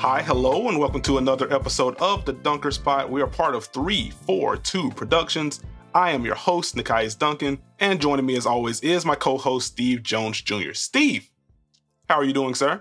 Hi, hello, and welcome to another episode of The Dunker Spot. We are part of 342 Productions. I am your host, Nekias Duncan, and joining me as always is my co-host, Steve Jones Jr. Steve, how are you doing, sir?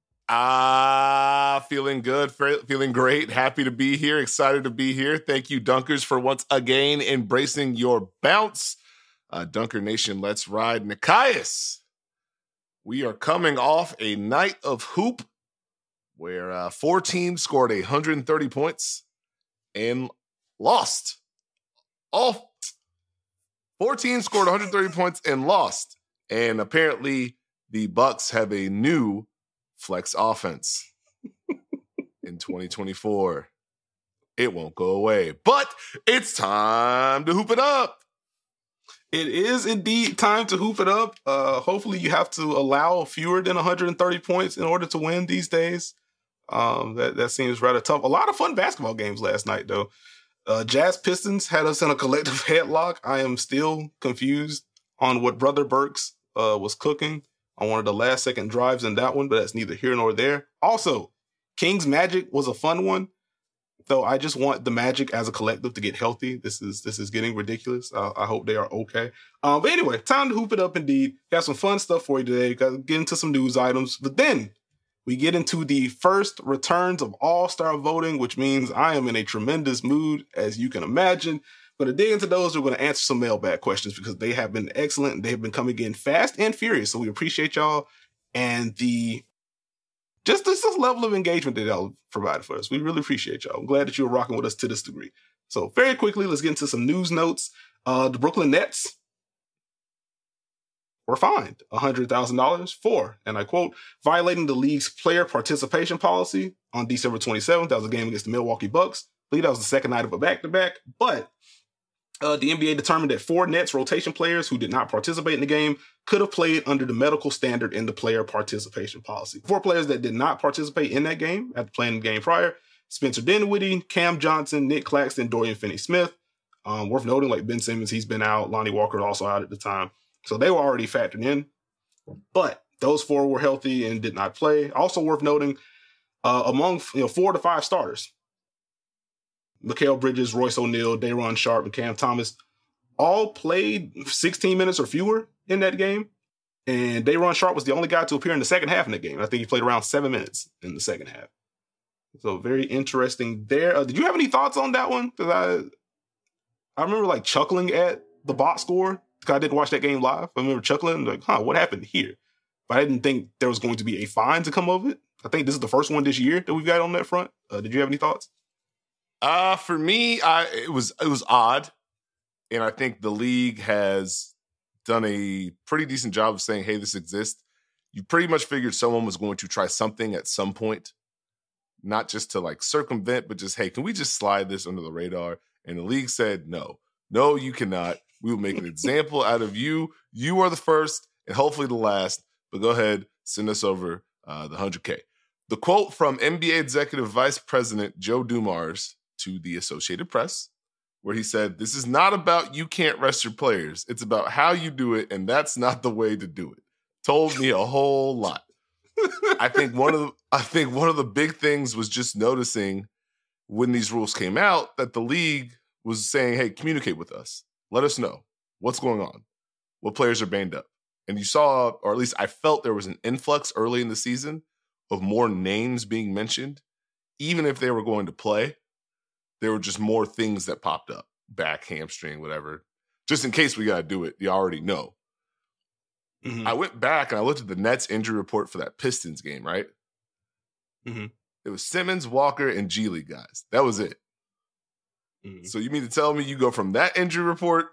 Feeling good, feeling great, happy to be here, excited to be here. Thank you, Dunkers, for once again embracing your bounce. Dunker Nation, let's ride. Nekias, we are coming off a night of hoop where 4 teams scored 130 points and lost. All 4 teams scored 130 points and lost. And apparently the Bucks have a new flex offense in 2024. It won't go away, but it's time to hoop it up. It is indeed time to hoop it up. Hopefully you have to allow fewer than 130 points in order to win these days. That seems rather tough. A lot of fun basketball games last night, though. Jazz Pistons had us in a collective headlock. I am still confused on what Brother Burks was cooking on one of the last second drives in that one, but that's neither here nor there. Also, Kings Magic was a fun one, though I just want the Magic as a collective to get healthy. This is getting ridiculous. I hope they are okay. But anyway, time to hoop it up indeed. Got some fun stuff for you today. Got to get into some news items, but then we get into the first returns of All-Star voting, which means I am in a tremendous mood, as you can imagine. Going to dig into those. We're going to answer some mailbag questions because they have been excellent and they have been coming in fast and furious. So we appreciate y'all and just this level of engagement that y'all provided for us. We really appreciate y'all. I'm glad that you're rocking with us to this degree. So very quickly, let's get into some news notes. The Brooklyn Nets were fined $100,000 for, and I quote, violating the league's player participation policy on December 27th. That was a game against the Milwaukee Bucks. I believe that was the second night of a back-to-back. But the NBA determined that 4 Nets rotation players who did not participate in the game could have played under the medical standard in the player participation policy. 4 players that did not participate in that game after playing the game prior: Spencer Dinwiddie, Cam Johnson, Nick Claxton, Dorian Finney-Smith. Worth noting, like Ben Simmons, he's been out. Lonnie Walker also out at the time. So they were already factored in. But those 4 were healthy and did not play. Also worth noting, among 4 to 5 starters, Mikal Bridges, Royce O'Neal, Day'Ron Sharpe, and Cam Thomas all played 16 minutes or fewer in that game. And Day'Ron Sharpe was the only guy to appear in the second half in that game. I think he played around 7 minutes in the second half. So very interesting there. Did you have any thoughts on that one? Because I remember chuckling at the box score. I didn't watch that game live. I remember chuckling, what happened here? But I didn't think there was going to be a fine to come of it. I think this is the first one this year that we've got on that front. Did you have any thoughts? For me, it was odd. And I think the league has done a pretty decent job of saying, hey, this exists. You pretty much figured someone was going to try something at some point, not just to circumvent, but just, hey, can we just slide this under the radar? And the league said, no, you cannot. We will make an example out of you. You are the first and hopefully the last, but go ahead, send us over the 100K. The quote from NBA Executive Vice President Joe Dumars to the Associated Press, where he said, this is not about you can't rest your players. It's about how you do it, and that's not the way to do it. Told me a whole lot. I think one of the big things was just noticing when these rules came out that the league was saying, hey, communicate with us. Let us know what's going on, what players are banged up. And you saw, or at least I felt there was an influx early in the season of more names being mentioned. Even if they were going to play, there were just more things that popped up. Back, hamstring, whatever. Just in case we got to do it, you already know. Mm-hmm. I went back and I looked at the Nets injury report for that Pistons game, right? Mm-hmm. It was Simmons, Walker, and G League guys. That was it. Mm-hmm. So you mean to tell me you go from that injury report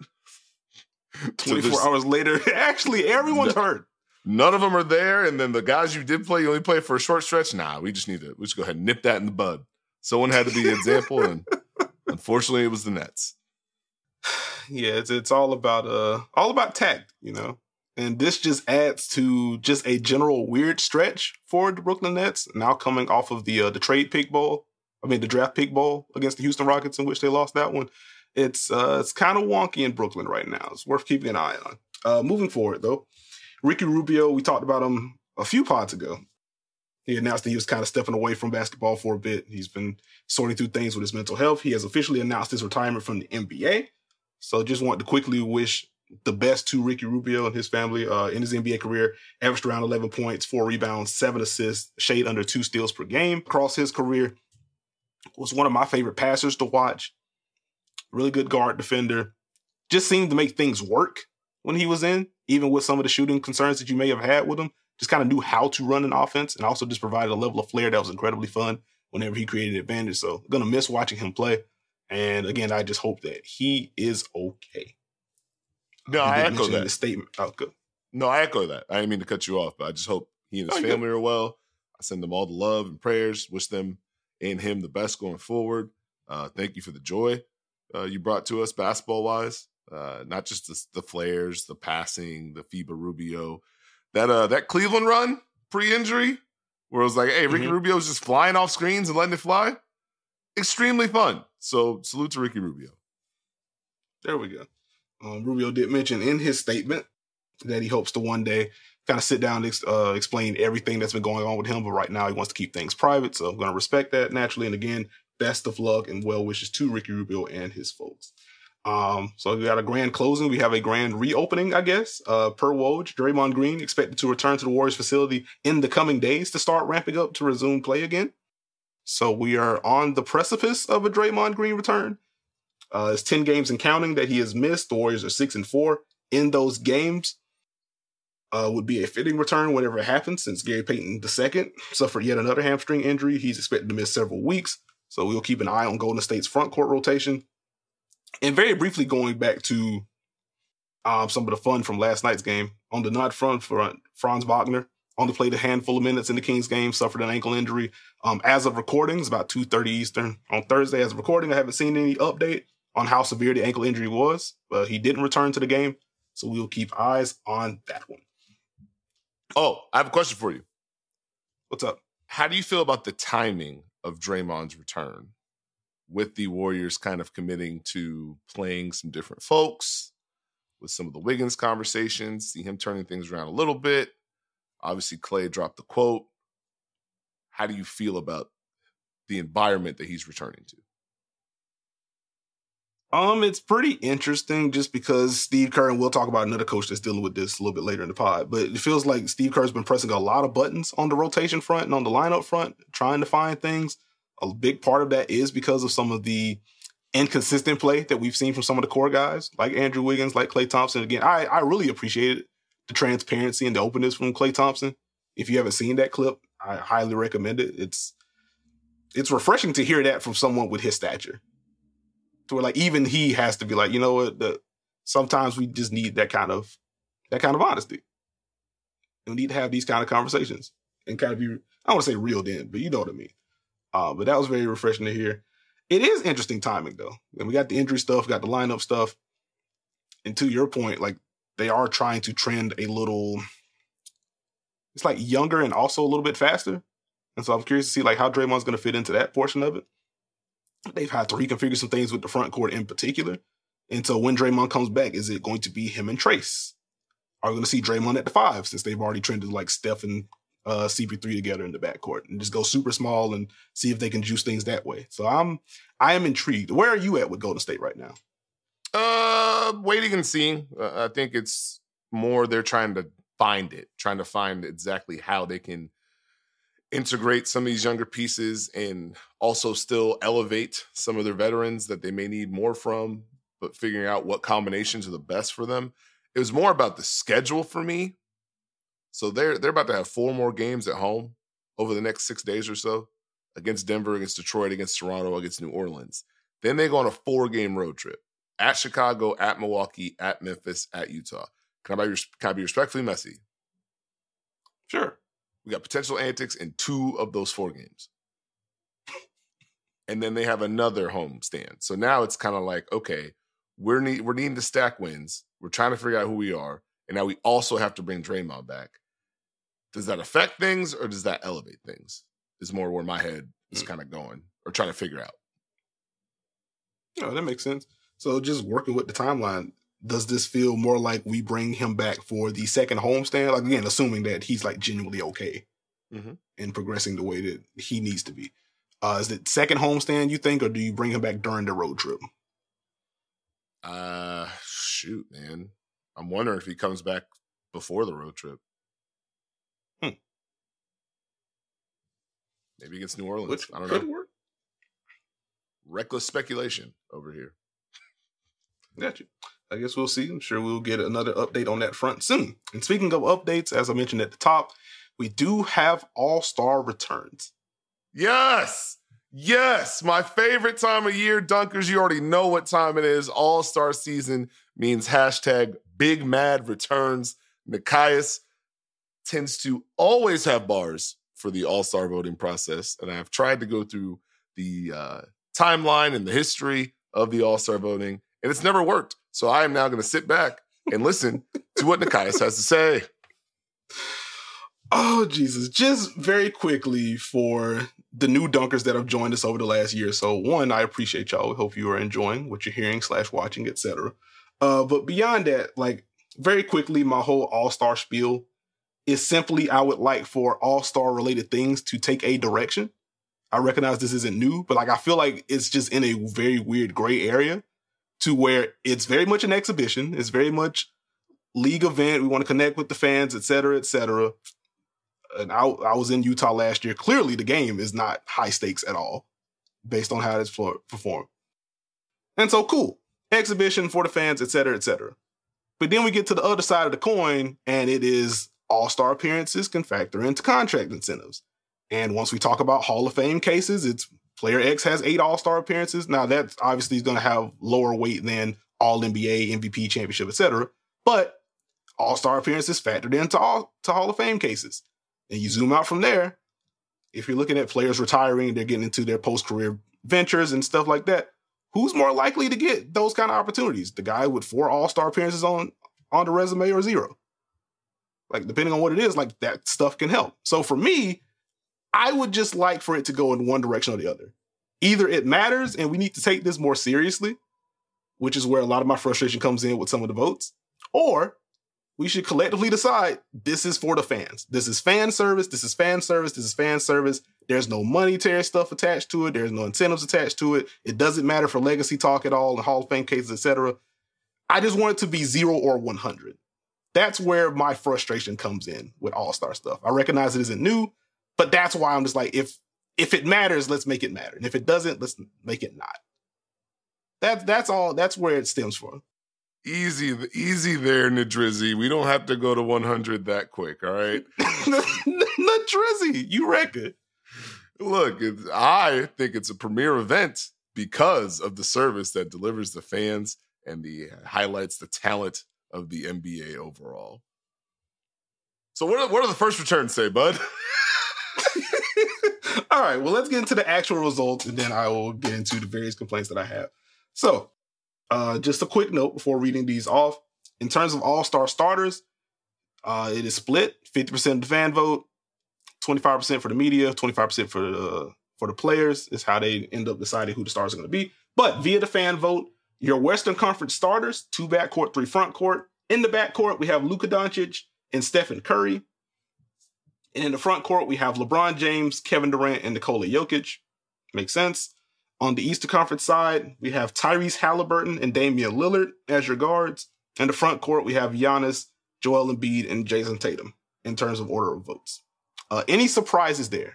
24 hours later, actually everyone's hurt. None of them are there, and then the guys you did play, you only play for a short stretch? Nah, we just go ahead and nip that in the bud. Someone had to be the example, and unfortunately it was the Nets. Yeah, it's all about tact, And this just adds to just a general weird stretch for the Brooklyn Nets, now coming off of the draft pick bowl against the Houston Rockets, in which they lost that one. It's kind of wonky in Brooklyn right now. It's worth keeping an eye on. Moving forward, though, Ricky Rubio, we talked about him a few pods ago. He announced that he was kind of stepping away from basketball for a bit. He's been sorting through things with his mental health. He has officially announced his retirement from the NBA. So just want to quickly wish the best to Ricky Rubio and his family in his NBA career. Averaged around 11 points, 4 rebounds, 7 assists, shade under 2 steals per game across his career. Was one of my favorite passers to watch. Really good guard defender. Just seemed to make things work when he was in, even with some of the shooting concerns that you may have had with him. Just kind of knew how to run an offense and also just provided a level of flair that was incredibly fun whenever he created advantage. So going to miss watching him play. And again, I just hope that he is okay. No, I echo that. The statement. Oh, good. No, I echo that. I didn't mean to cut you off, but I just hope he and his family are well. I send them all the love and prayers. Wish them and him the best going forward. Thank you for the joy you brought to us basketball-wise. Not just the flares, the passing, the FIBA Rubio. That Cleveland run pre-injury where it was like, hey, Ricky Rubio's just flying off screens and letting it fly. Extremely fun. So salute to Ricky Rubio. There we go. Rubio did mention in his statement that he hopes to one day kind of sit down and explain everything that's been going on with him. But right now he wants to keep things private. So I'm going to respect that naturally. And again, best of luck and well wishes to Ricky Rubio and his folks. So we got a grand closing. We have a grand reopening, I guess. Per Woj, Draymond Green expected to return to the Warriors facility in the coming days to start ramping up to resume play again. So we are on the precipice of a Draymond Green return. It's 10 games and counting that he has missed. The Warriors are 6-4 in those games. Would be a fitting return whenever it happens, since Gary Payton II suffered yet another hamstring injury. He's expected to miss several weeks. So we'll keep an eye on Golden State's front court rotation. And very briefly going back to some of the fun from last night's game. On the not front, Franz Wagner only played a handful of minutes in the Kings game, suffered an ankle injury. As of recording, it's about 2:30 Eastern on Thursday. As of recording, I haven't seen any update on how severe the ankle injury was, but he didn't return to the game. So we will keep eyes on that one. Oh, I have a question for you. What's up? How do you feel about the timing of Draymond's return, with the Warriors kind of committing to playing some different folks, with some of the Wiggins conversations, see him turning things around a little bit? Obviously, Klay dropped the quote. How do you feel about the environment that he's returning to? It's pretty interesting just because Steve Kerr, and we'll talk about another coach that's dealing with this a little bit later in the pod, but it feels like Steve Kerr's been pressing a lot of buttons on the rotation front and on the lineup front, trying to find things. A big part of that is because of some of the inconsistent play that we've seen from some of the core guys, like Andrew Wiggins, like Klay Thompson. Again, I really appreciated the transparency and the openness from Klay Thompson. If you haven't seen that clip, I highly recommend it. It's refreshing to hear that from someone with his stature. To where like even he has to be like, you know what, sometimes we just need that kind of honesty. And we need to have these kind of conversations and kind of be, I don't want to say reeled in, but you know what I mean. But that was very refreshing to hear. It is interesting timing though. And we got the injury stuff, got the lineup stuff. And to your point, like they are trying to trend a little, it's like younger and also a little bit faster. And so I'm curious to see like how Draymond's going to fit into that portion of it. They've had to reconfigure some things with the front court in particular. And so when Draymond comes back, is it going to be him and Trace? Are we going to see Draymond at the 5 since they've already trended like Steph and CP3 together in the backcourt and just go super small and see if they can juice things that way? So I am intrigued. Where are you at with Golden State right now? Waiting and seeing. I think it's more they're trying to find exactly how they can integrate some of these younger pieces and also still elevate some of their veterans that they may need more from, but figuring out what combinations are the best for them. It was more about the schedule for me. So they're about to have 4 more games at home over the next 6 days or so, against Denver, against Detroit, against Toronto, against New Orleans. Then they go on a 4-game road trip at Chicago, at Milwaukee, at Memphis, at Utah. Can I be respectfully messy? Sure. We got potential antics in 2 of those 4 games. And then they have another home stand. So now it's kind of like, okay, we're needing to stack wins. We're trying to figure out who we are. And now we also have to bring Draymond back. Does that affect things or does that elevate things? Is more where my head is kind of going or trying to figure out. Yeah, that makes sense. So just working with the timeline, does this feel more like we bring him back for the second homestand? Like, again, assuming that he's like genuinely okay and progressing the way that he needs to be. Is it second homestand, you think, or do you bring him back during the road trip? Shoot, man. I'm wondering if he comes back before the road trip. Maybe against New Orleans. Which I don't could know. work. Reckless speculation over here. Gotcha. I guess we'll see. I'm sure we'll get another update on that front soon. And speaking of updates, as I mentioned at the top, we do have All-Star returns. Yes! Yes! My favorite time of year, Dunkers. You already know what time it is. All-Star season means hashtag Big Mad returns. Nekias tends to always have bars for the All-Star voting process. And I've tried to go through the timeline and the history of the All-Star voting, and it's never worked. So I am now going to sit back and listen to what Nekias has to say. Oh, Jesus. Just very quickly for the new Dunkers that have joined us over the last year or so. One, I appreciate y'all. Hope you are enjoying what you're hearing / watching, etc. But beyond that, like, very quickly, my whole All-Star spiel is simply I would like for All-Star related things to take a direction. I recognize this isn't new, but like I feel like it's just in a very weird gray area to where it's very much an exhibition. It's very much league event. We want to connect with the fans, et cetera, et cetera. And I was in Utah last year. Clearly, the game is not high stakes at all based on how it's performed. And so, cool. Exhibition for the fans, et cetera, et cetera. But then we get to the other side of the coin, and it is All-Star appearances can factor into contract incentives. And once we talk about Hall of Fame cases, it's player X has 8 All-Star appearances. Now, that obviously is going to have lower weight than All-NBA, MVP, championship, et cetera. But All-Star appearances factored into Hall of Fame cases. And you zoom out from there, if you're looking at players retiring, they're getting into their post-career ventures and stuff like that, who's more likely to get those kind of opportunities? The guy with 4 All-Star appearances on the resume or 0? Like, depending on what it is, like, that stuff can help. So for me, I would just like for it to go in one direction or the other. Either it matters and we need to take this more seriously, which is where a lot of my frustration comes in with some of the votes, or we should collectively decide this is for the fans. This is fan service. This is fan service. This is fan service. There's no monetary stuff attached to it. There's no incentives attached to it. It doesn't matter for legacy talk at all and Hall of Fame cases, etc. I just want it to be 0 or 100. That's where my frustration comes in with All-Star stuff. I recognize it isn't new, but that's why I'm just like, if it matters, let's make it matter. And if it doesn't, let's make it not. That's all. That's where it stems from. Easy there, Nadrizzy. We don't have to go to 100 that quick, all right? Nadrizzy, you reckon? Look, I think it's a premier event because of the service that delivers the fans and highlights the talent of the NBA overall. So what do the first returns say, bud? All right, well, let's get into the actual results, and then I will get into the various complaints that I have. So, just a quick note before reading these off. In terms of All-Star starters, it is split 50% of the fan vote, 25% for the media, 25% for the players is how they end up deciding who the stars are going to be. But via the fan vote, your Western Conference starters, 2 backcourt, 3 frontcourt. In the backcourt, we have Luka Doncic and Stephen Curry. And in the frontcourt, we have LeBron James, Kevin Durant, and Nikola Jokic. Makes sense. On the Eastern Conference side, we have Tyrese Halliburton and Damian Lillard as your guards. In the front court, we have Giannis, Joel Embiid, and Jason Tatum in terms of order of votes. Any surprises there?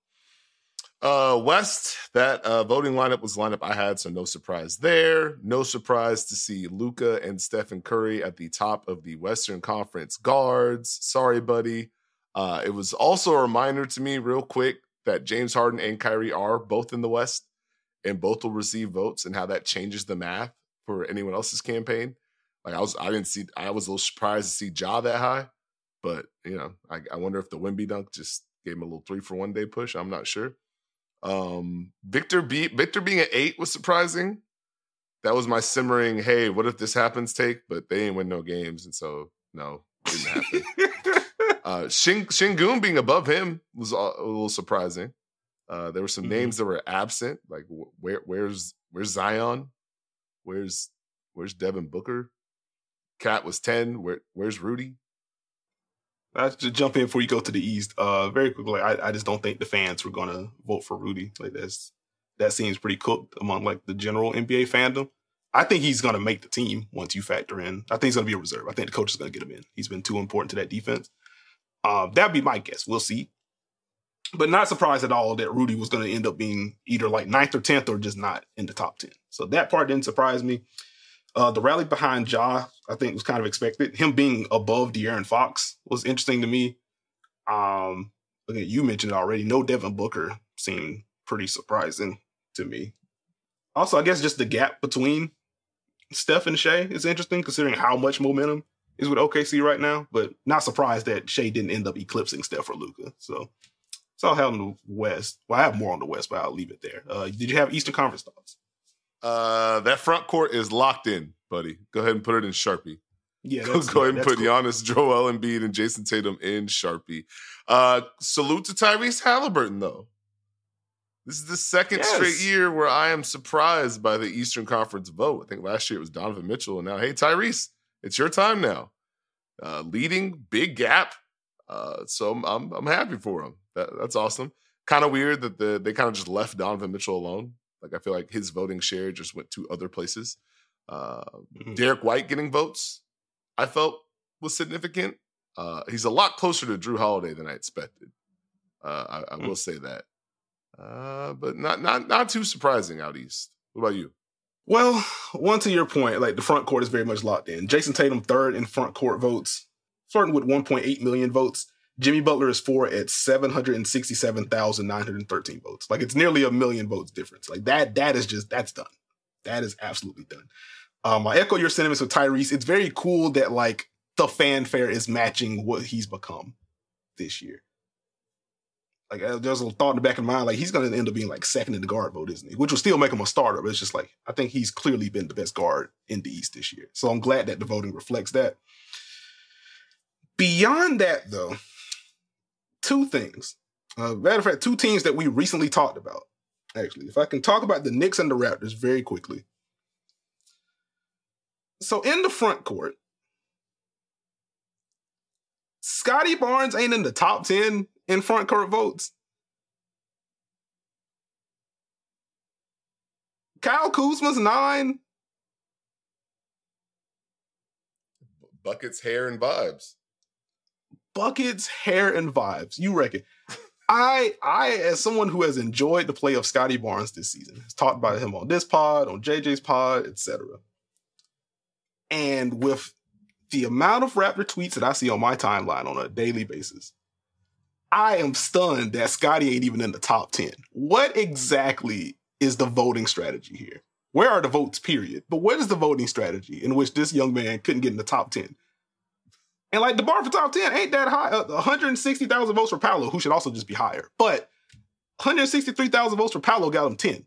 West, that voting lineup was the lineup I had, so no surprise there. No surprise to see Luka and Stephen Curry at the top of the Western Conference guards. Sorry, buddy. It was also a reminder to me real quick that James Harden and Kyrie are both in the West and both will receive votes, and how that changes the math for anyone else's campaign. Like I was a little surprised to see Ja that high, but you know, I wonder if the Wemby dunk just gave him a little 3-for-1 day push. I'm not sure. Victor being at 8 was surprising. That was my simmering, hey, what if this happens take? But they ain't win no games, and so no, didn't happen. Şengün being above him was a little surprising. There were some names that were absent, like where's Zion? Where's Devin Booker? Cat was 10. Where's Rudy? I have to jump in before you go to the East. Very quickly, I just don't think the fans were going to vote for Rudy. Like that seems pretty cooked among like the general NBA fandom. I think he's going to make the team once you factor in. I think he's going to be a reserve. I think the coach is going to get him in. He's been too important to that defense. That'd be my guess. We'll see. But not surprised at all that Rudy was going to end up being either like 9th or 10th or just not in the top 10. So that part didn't surprise me. The rally behind Ja, I think, was kind of expected. Him being above De'Aaron Fox was interesting to me. Again, you mentioned it already. No Devin Booker seemed pretty surprising to me. Also, I guess just the gap between Steph and Shea is interesting, considering how much momentum is with OKC right now. But not surprised that Shea didn't end up eclipsing Steph or Luka. So I have on the West. Well, I have more on the West, but I'll leave it there. Did you have Eastern Conference thoughts? That front court is locked in, buddy. Go ahead and put it in Sharpie. Yeah, go ahead and put cool. Giannis, Joel Embiid, and Jason Tatum in Sharpie. Salute to Tyrese Halliburton, though. This is the second straight year where I am surprised by the Eastern Conference vote. I think last year it was Donovan Mitchell, and now, hey, Tyrese, it's your time now. Leading, big gap. So I'm happy for him. That's awesome. Kind of weird that they kind of just left Donovan Mitchell alone. Like I feel like his voting share just went to other places. Derek White getting votes, I felt was significant. He's a lot closer to Drew Holiday than I expected. I will say that. But not too surprising out East. What about you? Well, one to your point, like the front court is very much locked in. Jason Tatum third in front court votes, starting with 1.8 million votes. Jimmy Butler is 4 at 767,913 votes. Like it's nearly 1 million votes difference. Like that's done. That is absolutely done. I echo your sentiments with Tyrese. It's very cool that like the fanfare is matching what he's become this year. Like there's a thought in the back of my mind, like he's going to end up being like second in the guard vote, isn't he? Which will still make him a starter, but it's just like, I think he's clearly been the best guard in the East this year. So I'm glad that the voting reflects that. Beyond that though, two things. Matter of fact, two teams that we recently talked about. Actually, if I can talk about the Knicks and the Raptors very quickly. So in the front court, Scotty Barnes ain't in the top 10 in front court votes. Kyle Kuzma's 9. Buckets, hair, and vibes. Buckets, hair, and vibes. You reckon? I, as someone who has enjoyed the play of Scotty Barnes this season, has talked about him on this pod, on JJ's pod, etc. And with the amount of Raptor tweets that I see on my timeline on a daily basis, I am stunned that Scotty ain't even in the top 10. What exactly is the voting strategy here? Where are the votes, period? But what is the voting strategy in which this young man couldn't get in the top 10? And like the bar for top 10 ain't that high. 160,000 votes for Paolo, who should also just be higher. But 163,000 votes for Paolo got him 10.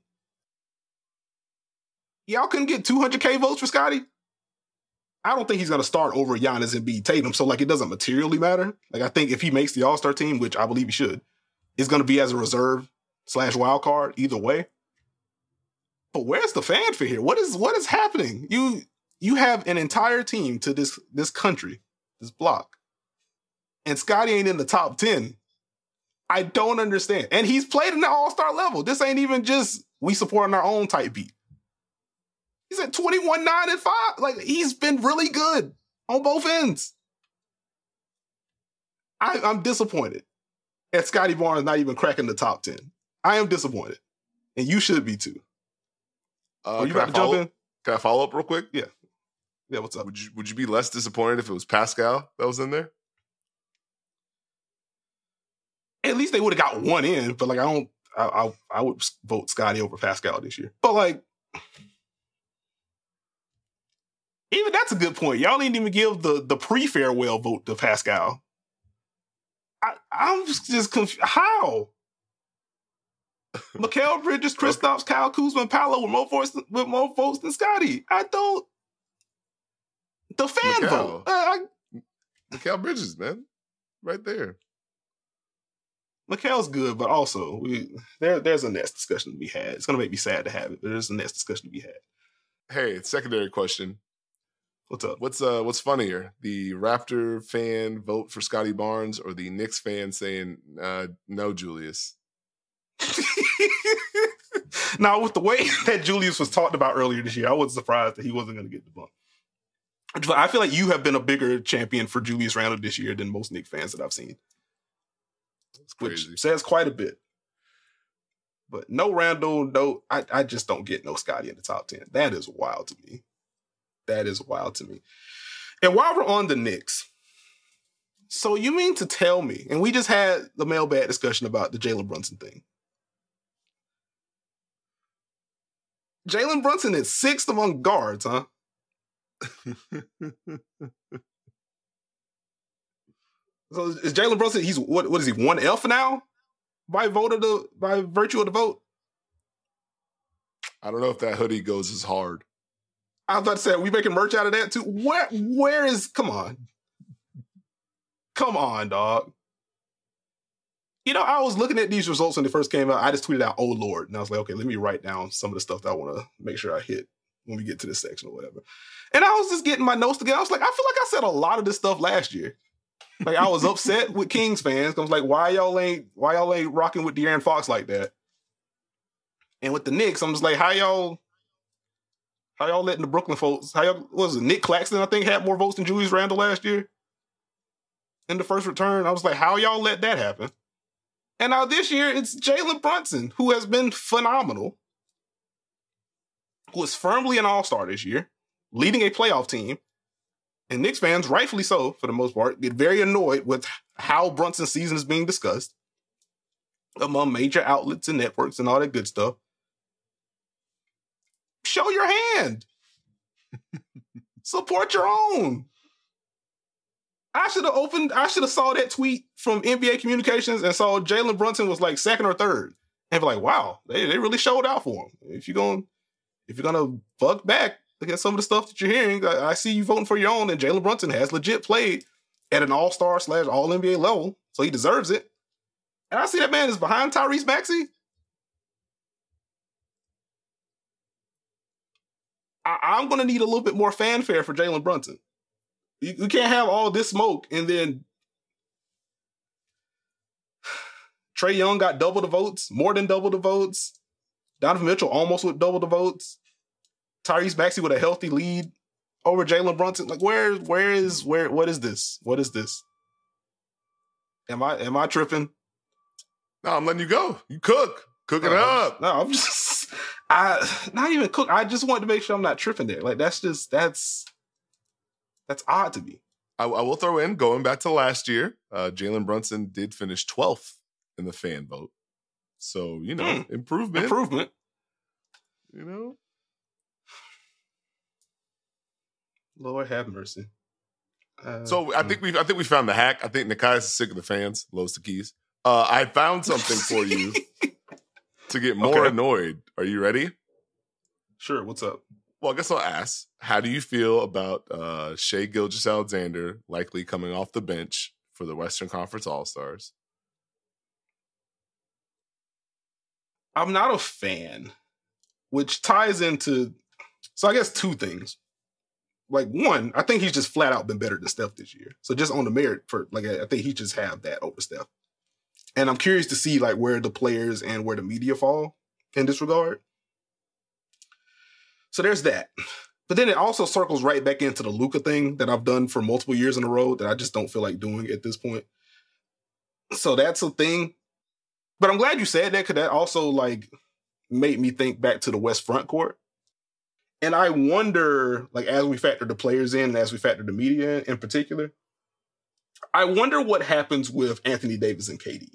Y'all couldn't get 200K votes for Scotty? I don't think he's going to start over Giannis and Embiid, Tatum. So like it doesn't materially matter. Like I think if he makes the All-Star team, which I believe he should, it's going to be as a reserve / wild card either way. But where's the fanfare here? What is happening? You have an entire team to this country, this block, and Scotty ain't in the top 10. I don't understand. And he's played in the All-Star level. This ain't even just we supporting our own type beat. He's at 21, 9, and 5. Like, he's been really good on both ends. I'm disappointed at Scotty Barnes not even cracking the top 10. I am disappointed. And you should be too. Are you about to jump in? Can I follow up real quick? Yeah. Yeah, what's up? Would you be less disappointed if it was Pascal that was in there? At least they would have got one in, but like I would vote Scotty over Pascal this year. But like, even that's a good point. Y'all didn't even give the pre-farewell vote to Pascal. I'm just confused. How? Mikal Bridges, Kristaps, Kyle Kuzma, and Paolo with more votes than Scotty. I don't. The fan vote. Mikal Bridges, man. Right there. Mikal's good, but also there's a next discussion to be had. It's going to make me sad to have it, but there's a next discussion to be had. Hey, secondary question. What's up? What's funnier? The Raptor fan vote for Scotty Barnes or the Knicks fan saying no, Julius? Now, with the way that Julius was talked about earlier this year, I was surprised that he wasn't going to get the bump. I feel like you have been a bigger champion for Julius Randle this year than most Knicks fans that I've seen. Which says quite a bit. But no Randle, no, I just don't get no Scotty in the top 10. That is wild to me. That is wild to me. And while we're on the Knicks, so you mean to tell me, and we just had the mailbag discussion about the Jalen Brunson thing. Jalen Brunson is 6th among guards, huh? So is Jalen Brunson, he's what is he, 1F now? By virtue of the vote? I don't know if that hoodie goes as hard. I was about to say, are we making merch out of that too? Where is, come on. Come on, dog. You know, I was looking at these results when they first came out. I just tweeted out, oh Lord. And I was like, okay, let me write down some of the stuff that I want to make sure I hit when we get to this section or whatever. And I was just getting my notes together. I was like, I feel like I said a lot of this stuff last year. Like, I was upset with Kings fans. I was like, why y'all ain't rocking with De'Aaron Fox like that? And with the Knicks, I'm just like, how y'all letting the Brooklyn folks, what was it, Nick Claxton, I think, had more votes than Julius Randle last year in the first return. I was like, how y'all let that happen? And now this year, it's Jalen Brunson, who has been phenomenal, who is firmly an all-star this year, leading a playoff team. And Knicks fans, rightfully so, for the most part, get very annoyed with how Brunson's season is being discussed among major outlets and networks and all that good stuff. Show your hand. Support your own. I should have saw that tweet from NBA Communications and saw Jalen Brunson was like 2nd or 3rd. And be like, wow, they really showed out for him. If you're gonna fuck back, look at some of the stuff that you're hearing. I see you voting for your own, and Jalen Brunson has legit played at an all-star / all-NBA level, so he deserves it. And I see that man is behind Tyrese Maxey. I'm going to need a little bit more fanfare for Jalen Brunson. You can't have all this smoke, and then Trae Young got double the votes, more than double the votes. Donovan Mitchell almost with double the votes. Tyrese Maxey with a healthy lead over Jalen Brunson. Like, what is this? What is this? Am I tripping? No, I'm letting you go. You cook it up. No, I'm just, not even cook. I just want to make sure I'm not tripping there. Like, that's odd to me. I will throw in, going back to last year, Jalen Brunson did finish 12th in the fan vote. So, improvement. You know? Lord have mercy. So I think we found the hack. I think Nekias is sick of the fans. Lows the keys. I found something for you to get more annoyed. Are you ready? Sure. What's up? Well, I guess I'll ask. How do you feel about Shai Gilgeous-Alexander likely coming off the bench for the Western Conference All-Stars? I'm not a fan, which ties into, so I guess 2 things. Like, one, I think he's just flat out been better than Steph this year. So just on the merit for, like, I think he just have that over Steph. And I'm curious to see, like, where the players and where the media fall in this regard. So there's that. But then it also circles right back into the Luka thing that I've done for multiple years in a row that I just don't feel like doing at this point. So that's a thing. But I'm glad you said that, because that also, like, made me think back to the West front court. And I wonder, like, as we factor the players in, and as we factor the media in particular, I wonder what happens with Anthony Davis and KD.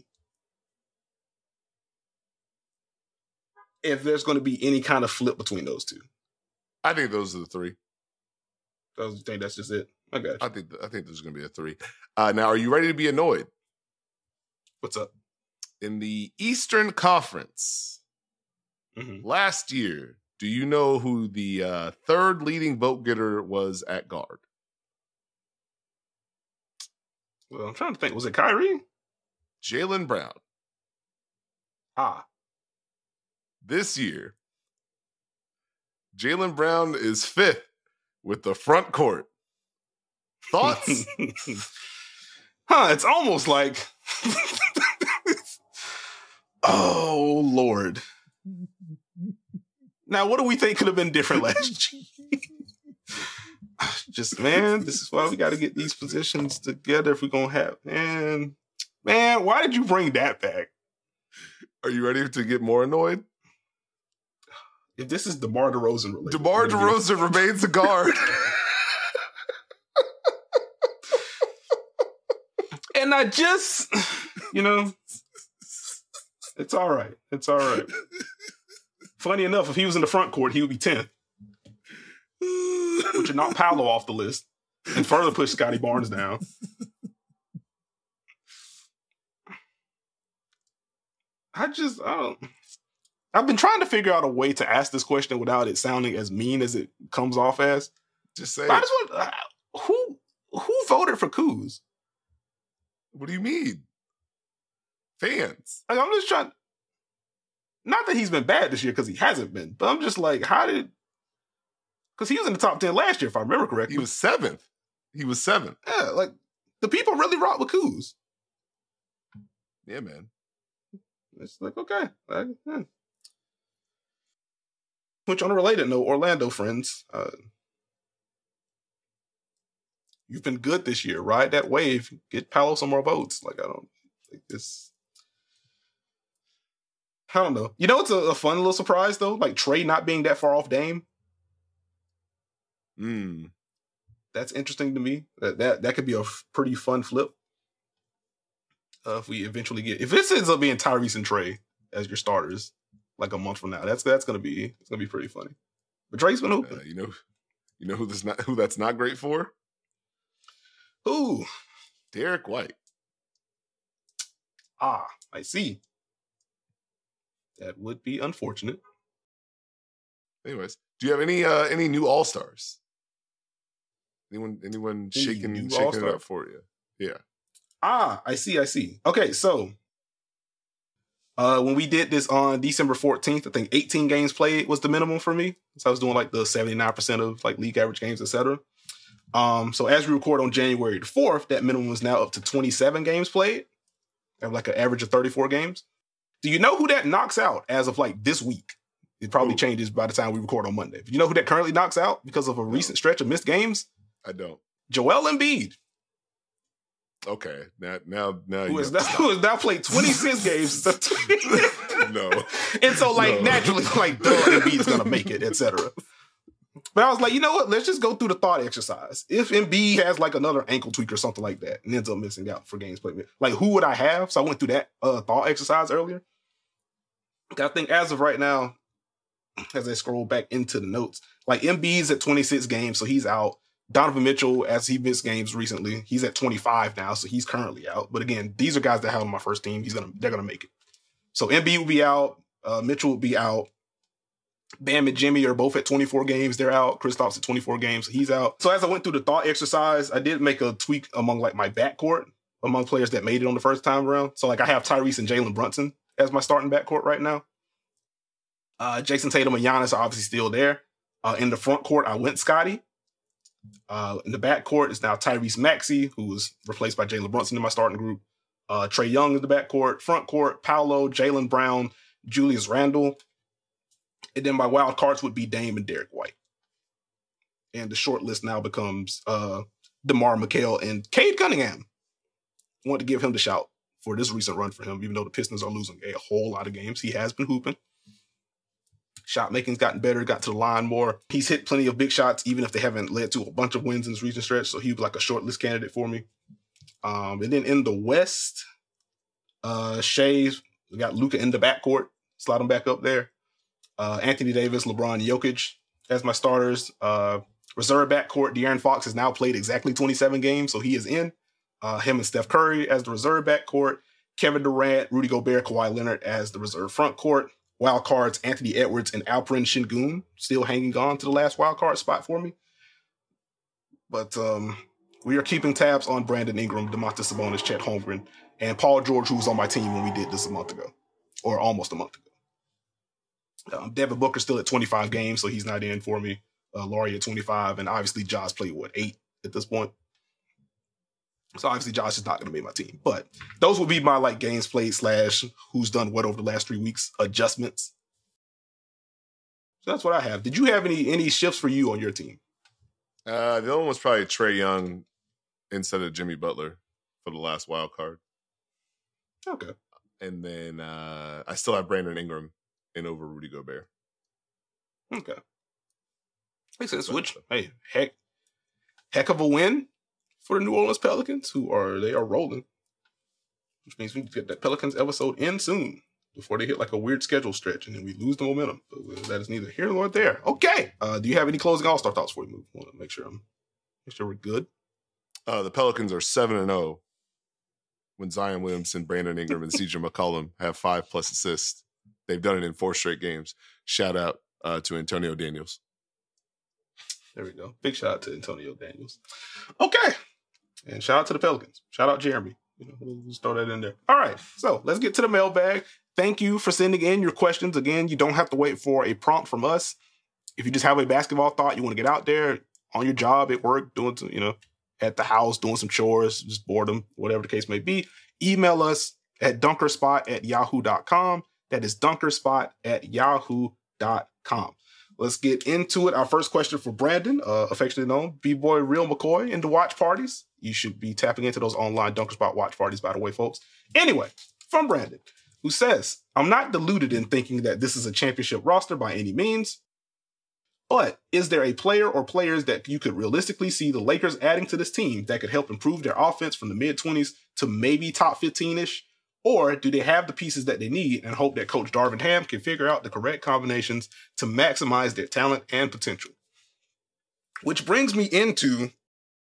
If there's going to be any kind of flip between those two. I think those are the 3. You think that's just it? I got you. I think there's going to be a 3. Now, are you ready to be annoyed? What's up? In the Eastern Conference, last year, do you know who the 3rd leading vote getter was at guard? Well, I'm trying to think. Was it Kyrie? Jaylen Brown. This year, Jaylen Brown is 5th with the front court. Thoughts? It's almost like, oh, Lord. Now, what do we think could have been different last year? Just, man, this is why we got to get these positions together if we're going to have, man, why did you bring that back? Are you ready to get more annoyed? If this is DeMar DeRozan related. DeMar DeRozan remains a guard. And I just, it's all right. It's all right. Funny enough, if he was in the front court, he would be 10th. Which would knock Paolo off the list and further push Scotty Barnes down. I've been trying to figure out a way to ask this question without it sounding as mean as it comes off as. Just say I just want, who voted for Kuz? What do you mean? Fans. Like, I'm just trying. Not that he's been bad this year, because he hasn't been, but I'm just like, because he was in the top 10 last year, if I remember correctly. He was 7th. Yeah, like, the people really rock with Kuz. Yeah, man. It's like, okay. Which, on a related note, Orlando friends, you've been good this year. Ride that wave. Get Paolo some more votes. Like, I don't think this. I don't know. It's a fun little surprise, though? Like, Trey not being that far off Dame. That's interesting to me. That could be a pretty fun flip. If we eventually if this ends up being Tyrese and Trey as your starters, like a month from now, it's gonna be pretty funny. But Trey's been open. You know who that's not great for? Who? Derek White. I see. That would be unfortunate. Anyways, do you have any new All-Stars? Anyone shaking it up for you? Yeah. I see. Okay, so when we did this on December 14th, I think 18 games played was the minimum for me. So I was doing like the 79% of like league average games, etc. So as we record on January the 4th, that minimum is now up to 27 games played. I have like an average of 34 games. Do you know who that knocks out as of like this week? It probably changes by the time we record on Monday. But you know who that currently knocks out because of a recent stretch of missed games? I don't. Joel Embiid. Okay, now who has now played 26 games. No, and so naturally, Embiid's gonna make it, etc. But I was like, you know what? Let's just go through the thought exercise. If Embiid has like another ankle tweak or something like that and ends up missing out for games played, like who would I have? So I went through that thought exercise earlier. I think as of right now, as I scroll back into the notes, like Embiid's at 26 games, so he's out. Donovan Mitchell, as he missed games recently, he's at 25 now, so he's currently out. But again, these are guys that I have on my first team. They're gonna make it. So Embiid will be out. Mitchell will be out. Bam and Jimmy are both at 24 games. They're out. Kristaps at 24 games. So he's out. So as I went through the thought exercise, I did make a tweak among like my backcourt among players that made it on the first time around. So like I have Tyrese and Jalen Brunson as my starting backcourt right now. Jason Tatum and Giannis are obviously still there. In the front court, I went Scotty. In the backcourt is now Tyrese Maxey, who was replaced by Jalen Brunson in my starting group. Trae Young in the backcourt. Front court, Paolo, Jaylen Brown, Julius Randle. And then my wild cards would be Dame and Derek White. And the short list now becomes DeMar McHale and Cade Cunningham. I want to give him the shout for this recent run for him, even though the Pistons are losing a whole lot of games. He has been hooping. Shot making's gotten better, got to the line more. He's hit plenty of big shots, even if they haven't led to a bunch of wins in this recent stretch. So he was like a short list candidate for me. And then in the West, Shea, we got Luka in the backcourt. Slide him back up there. Anthony Davis, LeBron, Jokic as my starters. Reserve backcourt, De'Aaron Fox has now played exactly 27 games, so he is in. Him and Steph Curry as the reserve backcourt. Kevin Durant, Rudy Gobert, Kawhi Leonard as the reserve front court. Wild cards, Anthony Edwards and Alperen Şengün still hanging on to the last wild card spot for me. But we are keeping tabs on Brandon Ingram, Domantas Sabonis, Chet Holmgren, and Paul George, who was on my team when we did this a month ago, or almost a month ago. Devin Booker's still at 25 games, so he's not in for me. Laurie at 25, and obviously Josh played, 8 at this point? So obviously Josh is not going to make my team. But those will be my like games played / who's done what over the last 3 weeks adjustments. So that's what I have. Did you have any shifts for you on your team? The other one was probably Trae Young instead of Jimmy Butler for the last wild card. Okay. And then I still have Brandon Ingram in over Rudy Gobert. Okay. Makes sense. Which, hey, heck of a win for the New Orleans Pelicans, who are rolling. Which means we can get that Pelicans episode in soon before they hit like a weird schedule stretch and then we lose the momentum. But that is neither here nor there. Okay. Do you have any closing All-Star thoughts before we move? I want to make sure we're good. The Pelicans are 7-0 when Zion Williamson, Brandon Ingram, and CJ McCollum have 5+ assists. They've done it in 4 straight games. Shout out to Antonio Daniels. There we go. Big shout out to Antonio Daniels. Okay. And shout out to the Pelicans. Shout out Jeremy. We'll just throw that in there. All right. So let's get to the mailbag. Thank you for sending in your questions. Again, you don't have to wait for a prompt from us. If you just have a basketball thought, you want to get out there on your job, at work, doing some, at the house, doing some chores, just boredom, whatever the case may be, email us at dunkerspot@yahoo.com. That is dunkerspot@yahoo.com. Let's get into it. Our first question for Brandon, affectionately known, B-Boy Real McCoy, into watch parties. You should be tapping into those online Dunker Spot watch parties, by the way, folks. Anyway, from Brandon, who says, I'm not deluded in thinking that this is a championship roster by any means, but is there a player or players that you could realistically see the Lakers adding to this team that could help improve their offense from the mid-20s to maybe top 15-ish? Or do they have the pieces that they need and hope that Coach Darvin Ham can figure out the correct combinations to maximize their talent and potential? Which brings me into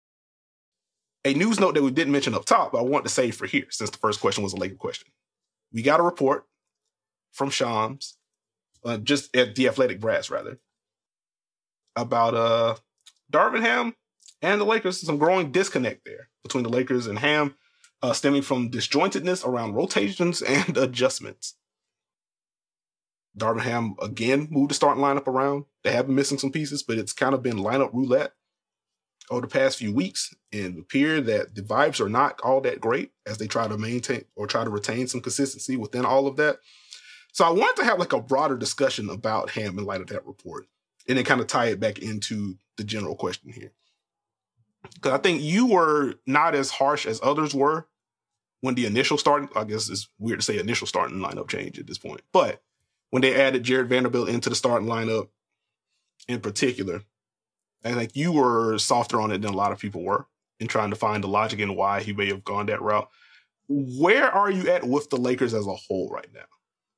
a news note that we didn't mention up top, but I want to save for here since the first question was a Laker question. We got a report from Shams, just at The Athletic Brass, rather, about Darvin Ham and the Lakers. Some growing disconnect there between the Lakers and Ham, stemming from disjointedness around rotations and adjustments. Darvin Ham again moved the starting lineup around. They have been missing some pieces, but it's kind of been lineup roulette over the past few weeks, and it appears that the vibes are not all that great as they try to maintain or try to retain some consistency within all of that. So I wanted to have like a broader discussion about Ham in light of that report, and then kind of tie it back into the general question here. Because I think you were not as harsh as others were when the initial starting, I guess it's weird to say initial starting lineup change at this point, but when they added Jared Vanderbilt into the starting lineup in particular, I think you were softer on it than a lot of people were in trying to find the logic in why he may have gone that route. Where are you at with the Lakers as a whole right now?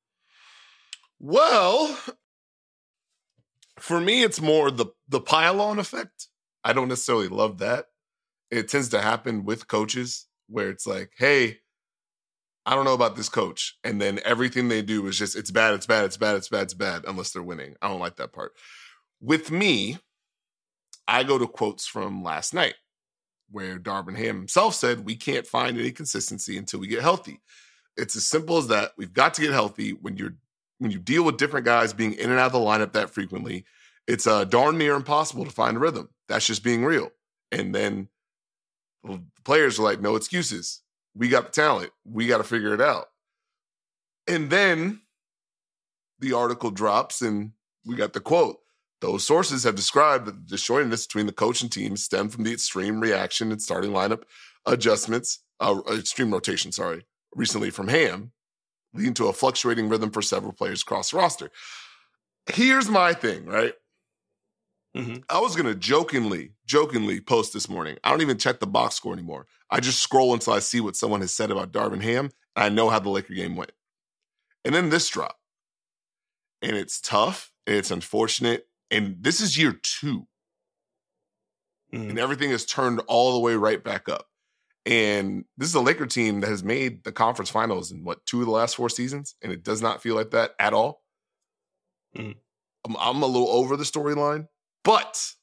Well, for me, it's more the pile-on effect. I don't necessarily love that. It tends to happen with coaches where it's like, hey, I don't know about this coach. And then everything they do is just, it's bad, it's bad, it's bad, it's bad, it's bad, unless they're winning. I don't like that part. With me, I go to quotes from last night where Darvin Ham himself said, we can't find any consistency until we get healthy. It's as simple as that. We've got to get healthy. When you deal with different guys being in and out of the lineup that frequently, it's darn near impossible to find a rhythm. That's just being real. And then the players are like, no excuses. We got the talent. We got to figure it out. And then the article drops and we got the quote. Those sources have described that the disjointedness between the coach and team stemmed from the extreme reaction and starting lineup adjustments, extreme rotation, recently from Ham, leading to a fluctuating rhythm for several players across the roster. Here's my thing, right? Mm-hmm. I was going to jokingly post this morning. I don't even check the box score anymore. I just scroll until I see what someone has said about Darvin Ham, and I know how the Laker game went. And then this drop. And it's tough, and it's unfortunate, and this is year 2. Mm-hmm. And everything has turned all the way right back up. And this is a Laker team that has made the conference finals in, 2 of the last 4 seasons, and it does not feel like that at all. Mm-hmm. I'm a little over the storyline. But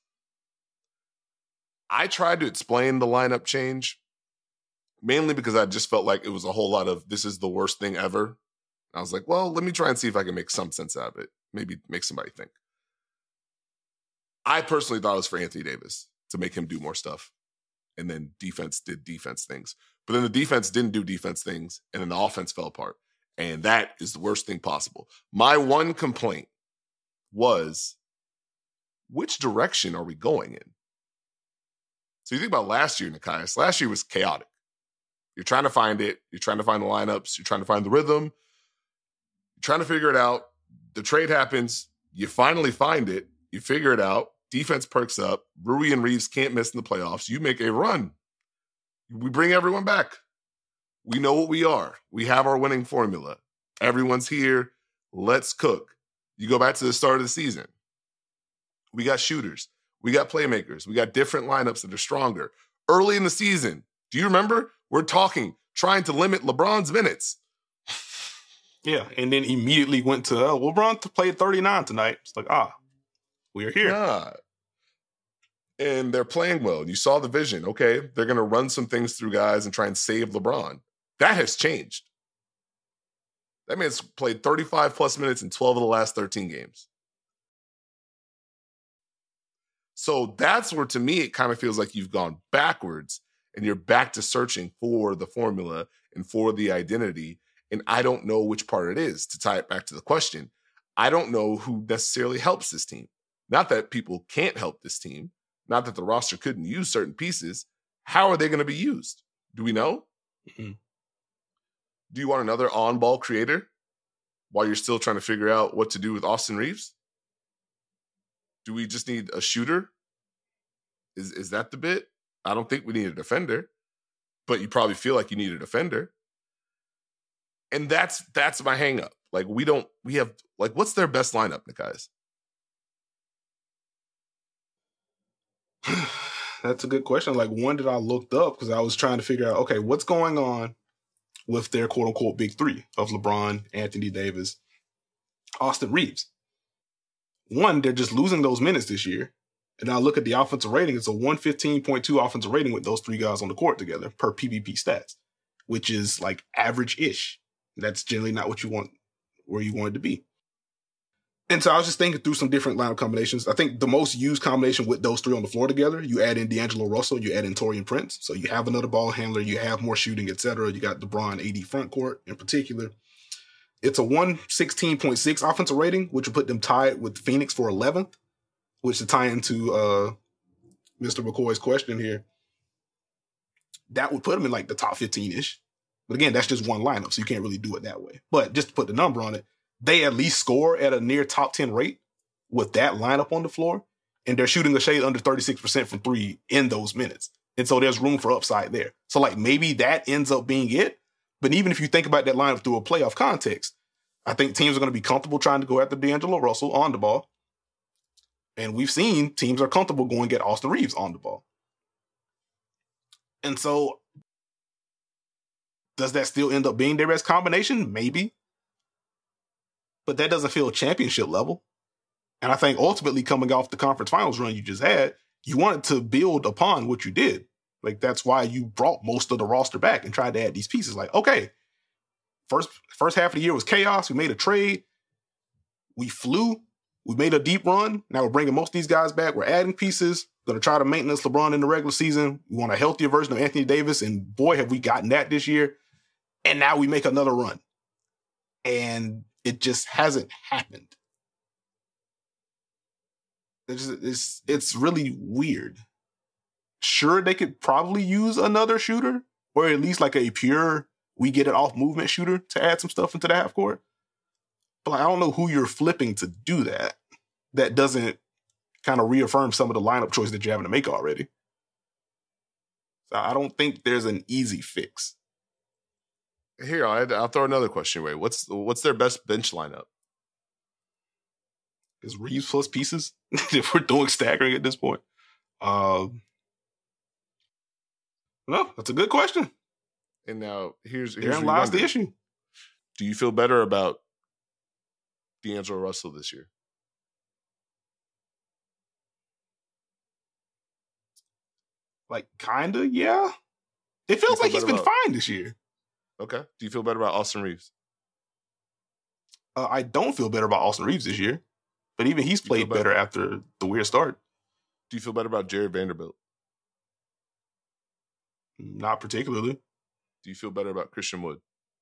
I tried to explain the lineup change mainly because I just felt like it was a whole lot of this is the worst thing ever. I was like, well, let me try and see if I can make some sense out of it. Maybe make somebody think. I personally thought it was for Anthony Davis to make him do more stuff. And then defense did defense things. But then the defense didn't do defense things, and then the offense fell apart. And that is the worst thing possible. My one complaint was, which direction are we going in? So you think about last year, Nekias. Last year was chaotic. You're trying to find it. You're trying to find the lineups. You're trying to find the rhythm. You're trying to figure it out. The trade happens. You finally find it. You figure it out. Defense perks up. Rui and Reeves can't miss in the playoffs. You make a run. We bring everyone back. We know what we are. We have our winning formula. Everyone's here. Let's cook. You go back to the start of the season. We got shooters. We got playmakers. We got different lineups that are stronger. Early in the season, do you remember? We're trying to limit LeBron's minutes. Yeah, and then immediately went to, LeBron played 39 tonight. It's like, we're here. Yeah. And they're playing well. You saw the vision. Okay, they're going to run some things through guys and try and save LeBron. That has changed. That man's played 35-plus minutes in 12 of the last 13 games. So that's where, to me, it kind of feels like you've gone backwards and you're back to searching for the formula and for the identity. And I don't know which part it is, to tie it back to the question. I don't know who necessarily helps this team. Not that people can't help this team. Not that the roster couldn't use certain pieces. How are they going to be used? Do we know? Mm-hmm. Do you want another on-ball creator while you're still trying to figure out what to do with Austin Reeves? Do we just need a shooter? Is that the bit? I don't think we need a defender, but you probably feel like you need a defender. And that's my hang up. Like, what's their best lineup, guys? That's a good question. Like, one that I looked up because I was trying to figure out, okay, what's going on with their quote unquote big three of LeBron, Anthony Davis, Austin Reeves. One, they're just losing those minutes this year. And I look at the offensive rating, it's a 115.2 offensive rating with those three guys on the court together per PvP stats, which is like average-ish. That's generally not what you want, where you want it to be. And so I was just thinking through some different lineup combinations. I think the most used combination with those three on the floor together, you add in D'Angelo Russell, you add in Taurean Prince. So you have another ball handler, you have more shooting, etc. You got LeBron AD front court in particular. It's a 116.6 offensive rating, which would put them tied with Phoenix for 11th, which to tie into Mr. McCoy's question here, that would put them in like the top 15-ish. But again, that's just one lineup, so you can't really do it that way. But just to put the number on it, they at least score at a near top 10 rate with that lineup on the floor, and they're shooting a shade under 36% from three in those minutes. And so there's room for upside there. So like maybe that ends up being it. But even if you think about that lineup through a playoff context, I think teams are going to be comfortable trying to go after D'Angelo Russell on the ball. And we've seen teams are comfortable going to get Austin Reeves on the ball. And so does that still end up being their best combination? Maybe. But that doesn't feel championship level. And I think ultimately coming off the conference finals run you just had, you wanted to build upon what you did. Like that's why you brought most of the roster back and tried to add these pieces. Like, okay, first half of the year was chaos. We made a trade. We flew. We made a deep run. Now we're bringing most of these guys back. We're adding pieces. Going to try to maintenance LeBron in the regular season. We want a healthier version of Anthony Davis. And boy, have we gotten that this year. And now we make another run. And it just hasn't happened. It's really weird. Sure, they could probably use another shooter, or at least like a pure, we get it off movement shooter to add some stuff into the half court. But like, I don't know who you're flipping to do that. That doesn't kind of reaffirm some of the lineup choices that you're having to make already. So I don't think there's an easy fix. Here, I'll throw another question away. What's their best bench lineup? Is Reeves plus pieces? If we're doing staggering at this point. No, that's a good question. And now here's therein lies the issue. Do you feel better about D'Angelo Russell this year? Like, kinda, yeah. It feels like he's been fine this year. Okay. Do you feel better about Austin Reeves? I don't feel better about Austin Reeves this year. But even he's played better after the weird start. Do you feel better about Jared Vanderbilt? Not particularly. Do you feel better about Christian Wood?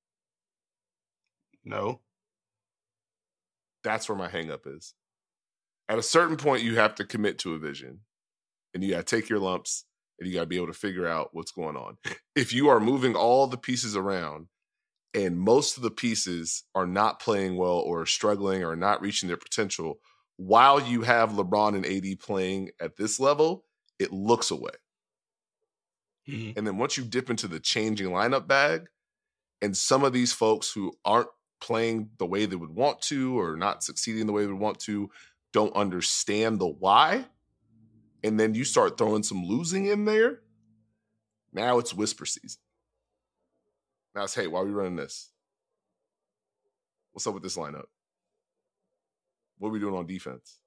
No. That's where my hang up is. At a certain point, you have to commit to a vision, and you got to take your lumps, and you got to be able to figure out what's going on. If you are moving all the pieces around, and most of the pieces are not playing well or struggling or not reaching their potential, while you have LeBron and AD playing at this level, it looks away. Mm-hmm. And then once you dip into the changing lineup bag, and some of these folks who aren't playing the way they would want to or not succeeding the way they would want to don't understand the why, and then you start throwing some losing in there, now it's whisper season. Now it's, hey, why are we running this? What's up with this lineup? What are we doing on defense?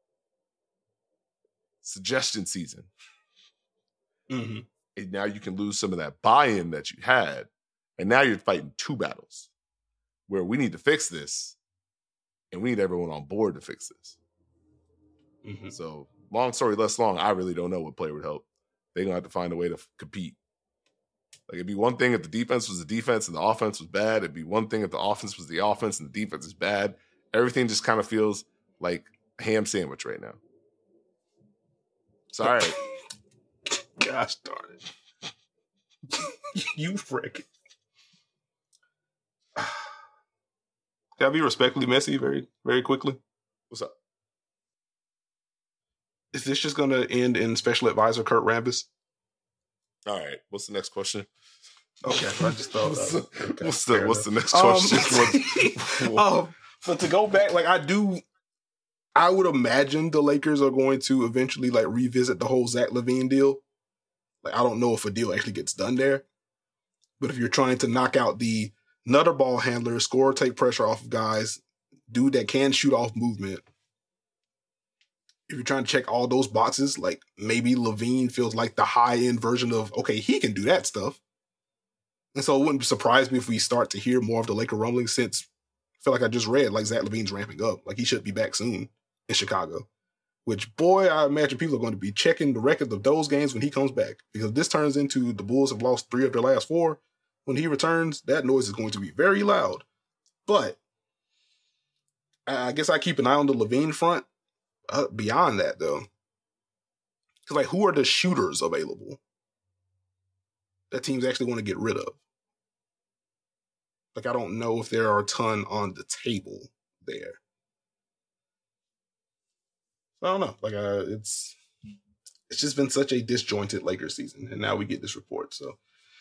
Suggestion season. Mm-hmm. And now you can lose some of that buy-in that you had, and now you're fighting two battles where we need to fix this, and we need everyone on board to fix this. Mm-hmm. So, long story less long, I really don't know what player would help. They're going to have to find a way to compete. Like, it'd be one thing if the defense was the defense and the offense was bad. It'd be one thing if the offense was the offense and the defense is bad. Everything just kind of feels like a ham sandwich right now. So, all right. Gosh darn it. You frick. Can I be respectfully messy very, very quickly? What's up? Is this just going to end in Special Advisor Kurt Rambis? All right. What's the next question? Okay, I just thought. What's the next question? But to go back, like I would imagine the Lakers are going to eventually like revisit the whole Zach LaVine deal. Like, I don't know if a deal actually gets done there, but if you're trying to knock out the nutter ball handler, score, take pressure off of guys, dude that can shoot off movement. If you're trying to check all those boxes, like maybe LaVine feels like the high-end version of, okay, he can do that stuff. And so it wouldn't surprise me if we start to hear more of the Laker rumblings, since I feel like I just read, like, Zach LaVine's ramping up. Like, he should be back soon in Chicago. Which, boy, I imagine people are going to be checking the record of those games when he comes back. Because if this turns into the Bulls have lost 3 of their last 4, when he returns, that noise is going to be very loud. But I guess I keep an eye on the LaVine front. Beyond that, though, because like, who are the shooters available that teams actually want to get rid of? Like, I don't know if there are a ton on the table there. I don't know. Like, it's just been such a disjointed Lakers season, and now we get this report. So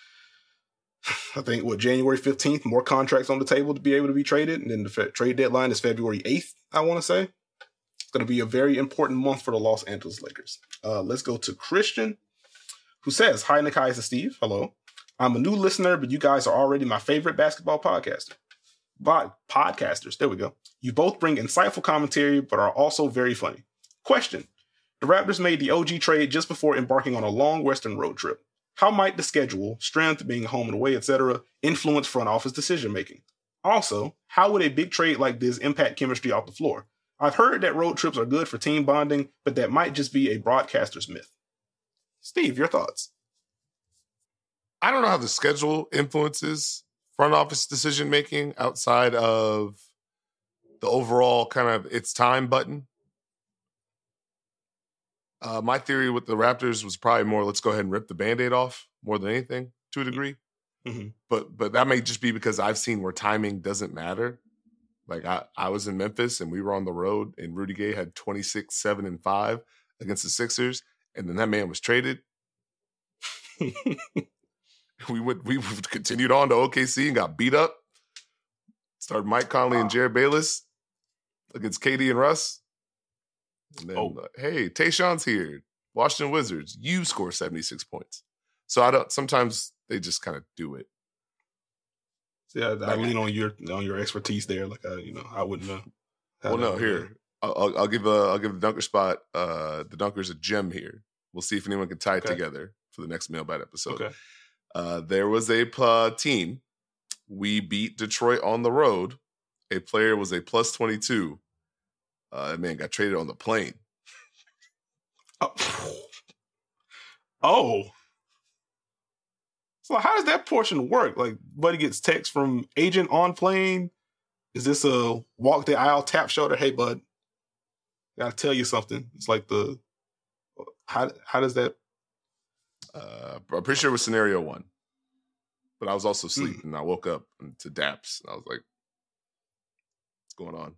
I think January 15th, more contracts on the table to be able to be traded, and then the trade deadline is February 8th. I want to say. Going to be a very important month for the Los Angeles Lakers. Let's go to Christian, who says, "Hi, Nikai and Steve. Hello. I'm a new listener, but you guys are already my favorite basketball podcaster. Podcasters. There we go. You both bring insightful commentary, but are also very funny. Question. The Raptors made the OG trade just before embarking on a long Western road trip. How might the schedule, strength, being home and away, etc., influence front office decision-making? Also, how would a big trade like this impact chemistry off the floor? I've heard that road trips are good for team bonding, but that might just be a broadcaster's myth." Steve, your thoughts? I don't know how the schedule influences front office decision-making outside of the overall kind of it's time button. My theory with the Raptors was probably more, let's go ahead and rip the Band-Aid off more than anything to a degree. Mm-hmm. But that may just be because I've seen where timing doesn't matter. Like, I was in Memphis and we were on the road and Rudy Gay had 26, 7, and 5 against the Sixers. And then that man was traded. we continued on to OKC and got beat up. Started Mike Conley and Jared Bayless against KD and Russ. And then, hey, Tayshaun's here. Washington Wizards, you score 76 points. So sometimes they just kind of do it. Yeah, I lean on your expertise there. Like, I wouldn't know. Well, no, here I'll give the dunker spot. The dunker's a gem here. We'll see if anyone can tie it together for the next Mailbag episode. Okay. There was a team. We beat Detroit on the road. A player was a plus 22. That man got traded on the plane. Oh. So how does that portion work? Like, Buddy gets text from agent on plane. Is this a walk the aisle, tap shoulder? Hey, bud, gotta tell you something. It's like how does that? I'm pretty sure it was scenario 1, but I was also asleep and I woke up to Daps and I was like, "What's going on?"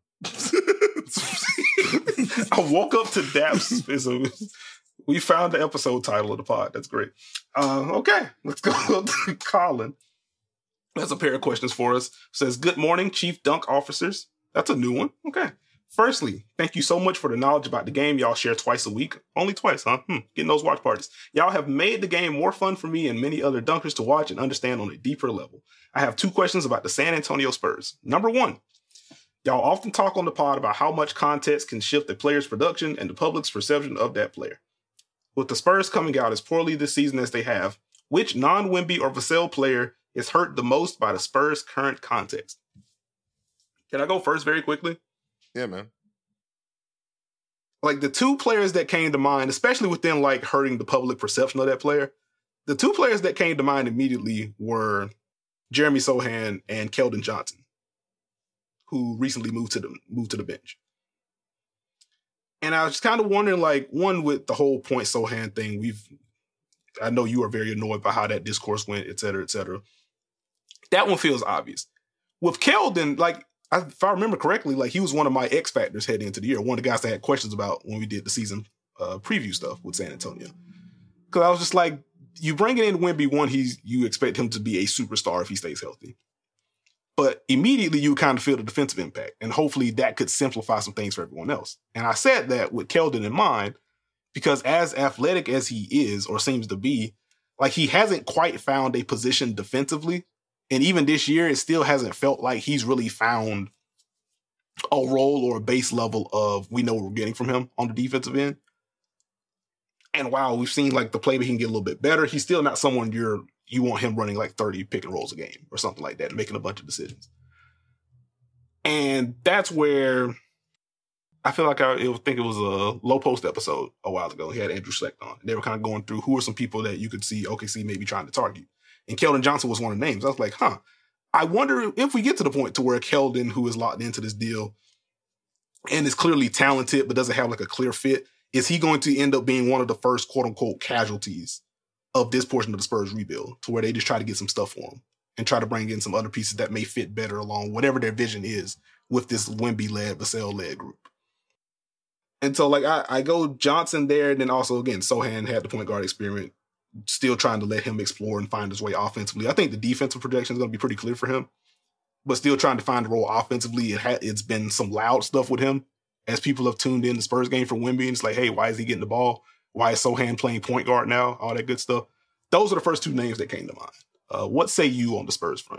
I woke up to Daps. We found the episode title of the pod. That's great. Okay, let's go to Colin. That's a pair of questions for us. Says, good morning, Chief Dunk officers. That's a new one. Okay. Firstly, thank you so much for the knowledge about the game y'all share twice a week. Only twice, huh? Getting those watch parties. Y'all have made the game more fun for me and many other dunkers to watch and understand on a deeper level. I have 2 questions about the San Antonio Spurs. Number 1, y'all often talk on the pod about how much context can shift a player's production and the public's perception of that player. With the Spurs coming out as poorly this season as they have, which non-Wemby or Vassell player is hurt the most by the Spurs' current context? Can I go first very quickly? Yeah, man. Like the 2 players that came to mind, especially within like hurting the public perception of that player, the 2 players that came to mind immediately were Jeremy Sohan and Keldon Johnson, who recently moved to the bench. And I was just kind of wondering, like, one, with the whole Point Sohan thing, I know you are very annoyed by how that discourse went, et cetera, et cetera. That one feels obvious. With Keldon, like, if I remember correctly, like, he was one of my X factors heading into the year. One of the guys that I had questions about when we did the season preview stuff with San Antonio. Because I was just like, you bring in Wemby, one, you expect him to be a superstar if he stays healthy. But immediately you kind of feel the defensive impact. And hopefully that could simplify some things for everyone else. And I said that with Keldon in mind, because as athletic as he is, or seems to be, like he hasn't quite found a position defensively. And even this year, it still hasn't felt like he's really found a role or a base level of, we know what we're getting from him on the defensive end. And while we've seen like the play that he can get a little bit better, he's still not someone you want him running like 30 pick and rolls a game or something like that and making a bunch of decisions. And that's where I feel like I think it was a Low Post episode a while ago. He had Andrew Schlecht on. And they were kind of going through who are some people that you could see OKC maybe trying to target. And Keldon Johnson was one of the names. I was like, I wonder if we get to the point to where Keldon, who is locked into this deal and is clearly talented but doesn't have like a clear fit, is he going to end up being one of the first quote unquote casualties of this portion of the Spurs rebuild, to where they just try to get some stuff for him and try to bring in some other pieces that may fit better along whatever their vision is with this Wemby-led, Vassell-led group. And so like I go Johnson there, and then also again, Sohan had the point guard experiment, still trying to let him explore and find his way offensively. I think the defensive projection is going to be pretty clear for him, but still trying to find a role offensively. It's been some loud stuff with him as people have tuned in the Spurs game for Wemby, and it's like, hey, why is he getting the ball? Why is Sohan playing point guard now? All that good stuff. Those are the first 2 names that came to mind. What say you on the Spurs front?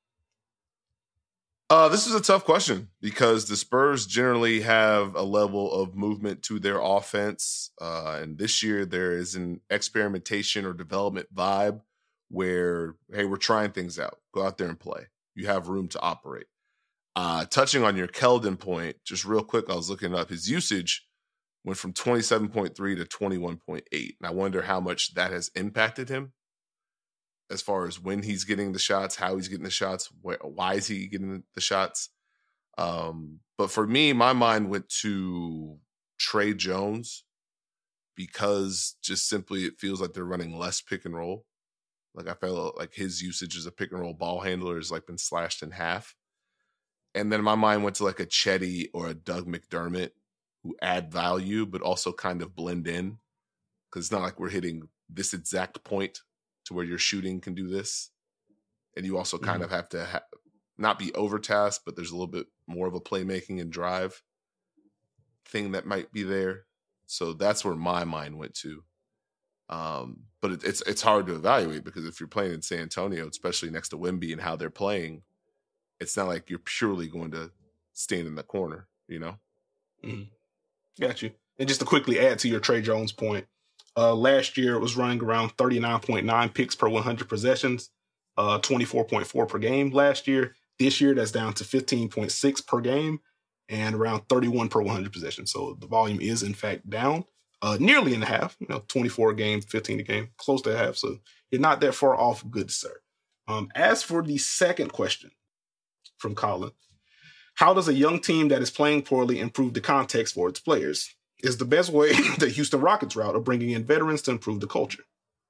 This is a tough question because the Spurs generally have a level of movement to their offense. And this year there is an experimentation or development vibe where, hey, we're trying things out. Go out there and play. You have room to operate. Touching on your Keldon point, just real quick, I was looking up his usage went from 27.3 to 21.8. And I wonder how much that has impacted him as far as when he's getting the shots, how he's getting the shots, why is he getting the shots. But for me, my mind went to Trey Jones because just simply it feels like they're running less pick and roll. Like I felt like his usage as a pick and roll ball handler has like been slashed in half. And then my mind went to like a Chetty or a Doug McDermott who add value, but also kind of blend in. Because it's not like we're hitting this exact point to where your shooting can do this. And you also kind of have to not be overtasked, but there's a little bit more of a playmaking and drive thing that might be there. So that's where my mind went to. But it's hard to evaluate because if you're playing in San Antonio, especially next to Wemby and how they're playing, it's not like you're purely going to stand in the corner, you know? Got you. And just to quickly add to your Trey Jones point, last year it was running around 39.9 picks per 100 possessions, 24.4 per game last year. This year that's down to 15.6 per game and around 31 per 100 possessions. So the volume is in fact down. nearly in the half, 24 a game, 15 a game, close to half. So you're not that far off, good sir. As for the second question from Colin, how does a young team that is playing poorly improve the context for its players? Is the best way the Houston Rockets route of bringing in veterans to improve the culture?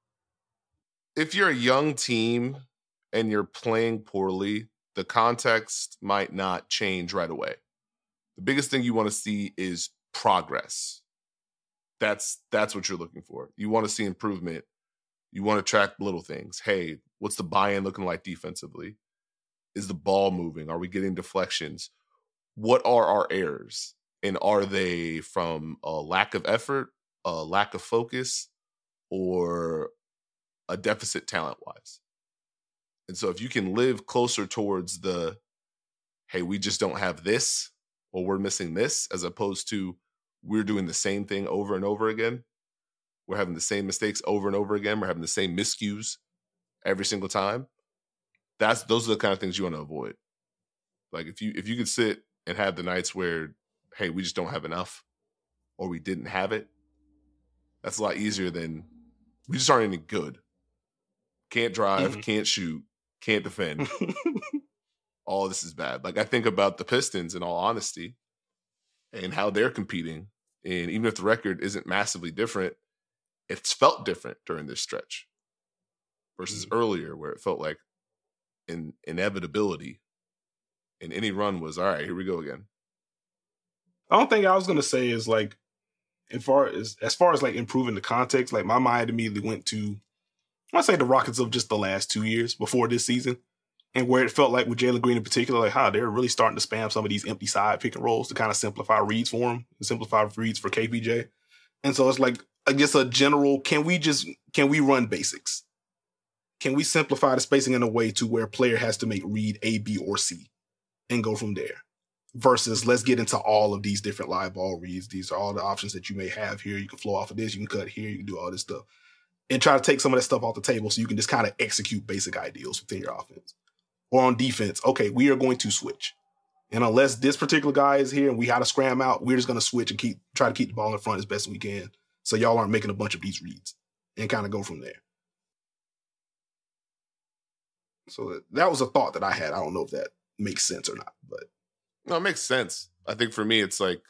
If you're a young team and you're playing poorly, the context might not change right away. The biggest thing you want to see is progress. That's what you're looking for. You want to see improvement. You want to track little things. Hey, what's the buy-in looking like defensively? Is the ball moving? Are we getting deflections? What are our errors? And are they from a lack of effort, a lack of focus, or a deficit talent-wise? And so if you can live closer towards the, hey, we just don't have this, or we're missing this, as opposed to we're doing the same thing over and over again. We're having the same mistakes over and over again. We're having the same miscues every single time. Those are the kind of things you want to avoid. Like if you could sit and have the nights where, hey, we just don't have enough, or we didn't have it, that's a lot easier than we just aren't any good. Can't drive, can't shoot, can't defend. All this is bad. Like I think about the Pistons in all honesty and how they're competing. And even if the record isn't massively different, it's felt different during this stretch versus earlier where it felt like an inevitability and any run was, all right, here we go again. I don't think I was going to say is like, as far as like improving the context, like my mind immediately went to, I say the Rockets of just the last 2 years before this season, and where it felt like with Jalen Green in particular, like how they're really starting to spam some of these empty side pick and rolls to kind of simplify reads for him, and simplify reads for KPJ. And so it's like, I guess a general, can we run basics? Can we simplify the spacing in a way to where a player has to make read A, B, or C and go from there? Versus let's get into all of these different live ball reads. These are all the options that you may have here. You can flow off of this, you can cut here, you can do all this stuff. And try to take some of that stuff off the table so you can just kind of execute basic ideals within your offense. Or on defense, okay, we are going to switch. And unless this particular guy is here and we got to scram out, we're just going to switch and try to keep the ball in front as best we can. So y'all aren't making a bunch of these reads and kind of go from there. So that was a thought that I had. I don't know if that makes sense or not, but. No, it makes sense. I think for me, it's like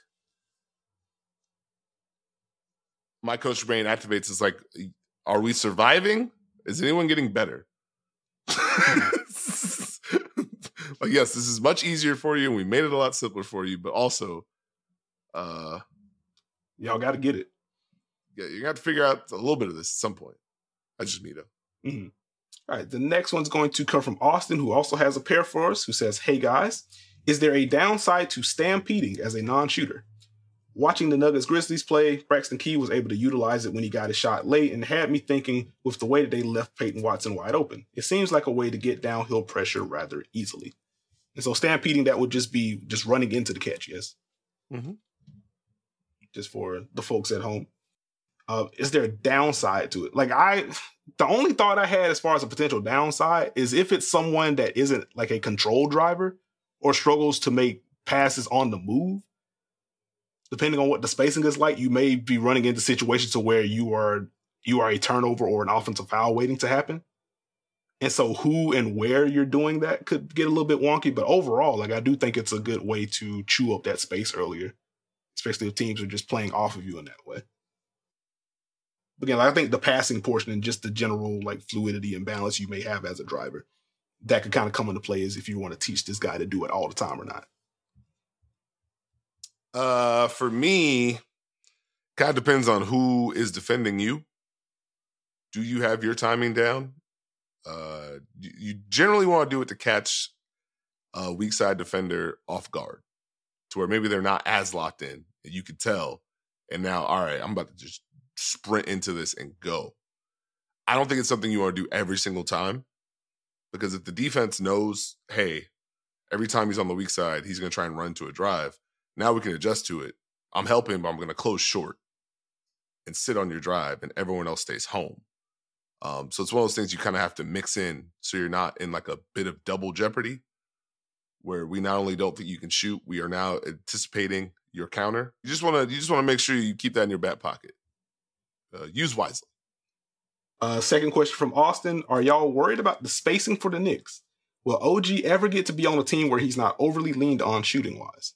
my coach brain activates. It's like, are we surviving? Is anyone getting better? Like, yes, this is much easier for you, and we made it a lot simpler for you, but also, y'all got to get it. Yeah, you're going to have to figure out a little bit of this at some point. That's just me, though. Mm-hmm. All right, the next one's going to come from Austin, who also has a pair for us, who says, hey, guys, is there a downside to stampeding as a non-shooter? Watching the Nuggets Grizzlies play, Braxton Key was able to utilize it when he got his shot late and had me thinking with the way that they left Peyton Watson wide open. It seems like a way to get downhill pressure rather easily. And so stampeding, that would just be just running into the catch, yes? Mm-hmm. Just for the folks at home. Is there a downside to it? Like the only thought I had as far as a potential downside is if it's someone that isn't like a control driver or struggles to make passes on the move, depending on what the spacing is like, you may be running into situations to where you are a turnover or an offensive foul waiting to happen. And so who and where you're doing that could get a little bit wonky. But overall, like I do think it's a good way to chew up that space earlier, especially if teams are just playing off of you in that way. But again, I think the passing portion and just the general like fluidity and balance you may have as a driver, that could kind of come into play as if you want to teach this guy to do it all the time or not. For me, kind of depends on who is defending you. Do you have your timing down? You generally want to do it to catch a weak side defender off guard to where maybe they're not as locked in and you could tell. And now, all right, I'm about to just sprint into this and go. I don't think it's something you want to do every single time because if the defense knows, hey, every time he's on the weak side, he's going to try and run to a drive. Now we can adjust to it. I'm helping, but I'm going to close short and sit on your drive and everyone else stays home. So it's one of those things you kind of have to mix in so you're not in like a bit of double jeopardy where we not only don't think you can shoot, we are now anticipating your counter. You just want to make sure you keep that in your back pocket. use wisely. Second question from Austin. Are y'all worried about the spacing for the Knicks? Will OG ever get to be on a team where he's not overly leaned on shooting-wise?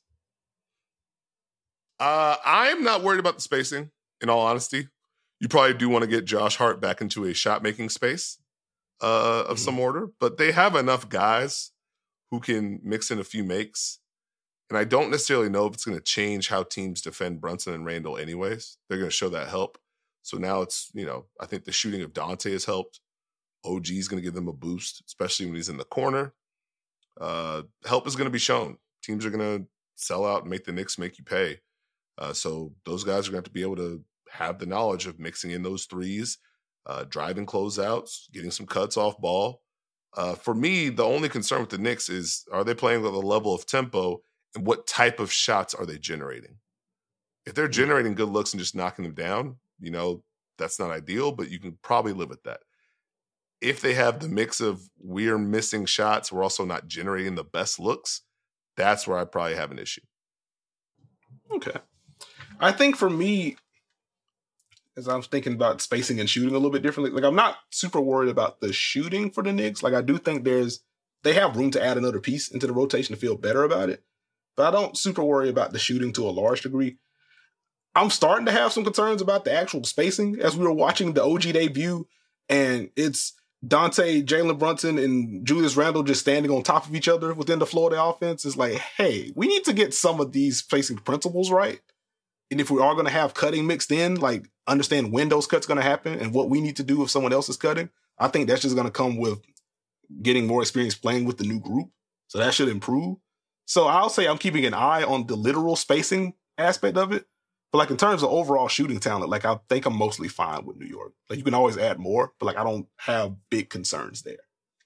I'm not worried about the spacing, in all honesty. You probably do want to get Josh Hart back into a shot-making space of some order, but they have enough guys who can mix in a few makes. And I don't necessarily know if it's going to change how teams defend Brunson and Randall anyways. They're going to show that help. So now it's, I think the shooting of Dante has helped. OG is going to give them a boost, especially when he's in the corner. Help is going to be shown. Teams are going to sell out and make the Knicks make you pay. So those guys are going to have to be able to have the knowledge of mixing in those threes, driving closeouts, getting some cuts off ball. For me, the only concern with the Knicks is, are they playing with a level of tempo, and what type of shots are they generating? If they're generating good looks and just knocking them down, that's not ideal, but you can probably live with that. If they have the mix of we're missing shots, we're also not generating the best looks, that's where I probably have an issue. Okay. I think for me, as I'm thinking about spacing and shooting a little bit differently, I'm not super worried about the shooting for the Knicks. I do think they have room to add another piece into the rotation to feel better about it. But I don't super worry about the shooting to a large degree. I'm starting to have some concerns about the actual spacing as we were watching the OG debut, and it's Dante, Jalen Brunson, and Julius Randle just standing on top of each other within the flow of the offense. It's like, hey, we need to get some of these spacing principles right. And if we are going to have cutting mixed in, understand when those cuts going to happen and what we need to do if someone else is cutting, I think that's just going to come with getting more experience playing with the new group. So that should improve. So I'll say I'm keeping an eye on the literal spacing aspect of it. But in terms of overall shooting talent, I think I'm mostly fine with New York. You can always add more, but I don't have big concerns there.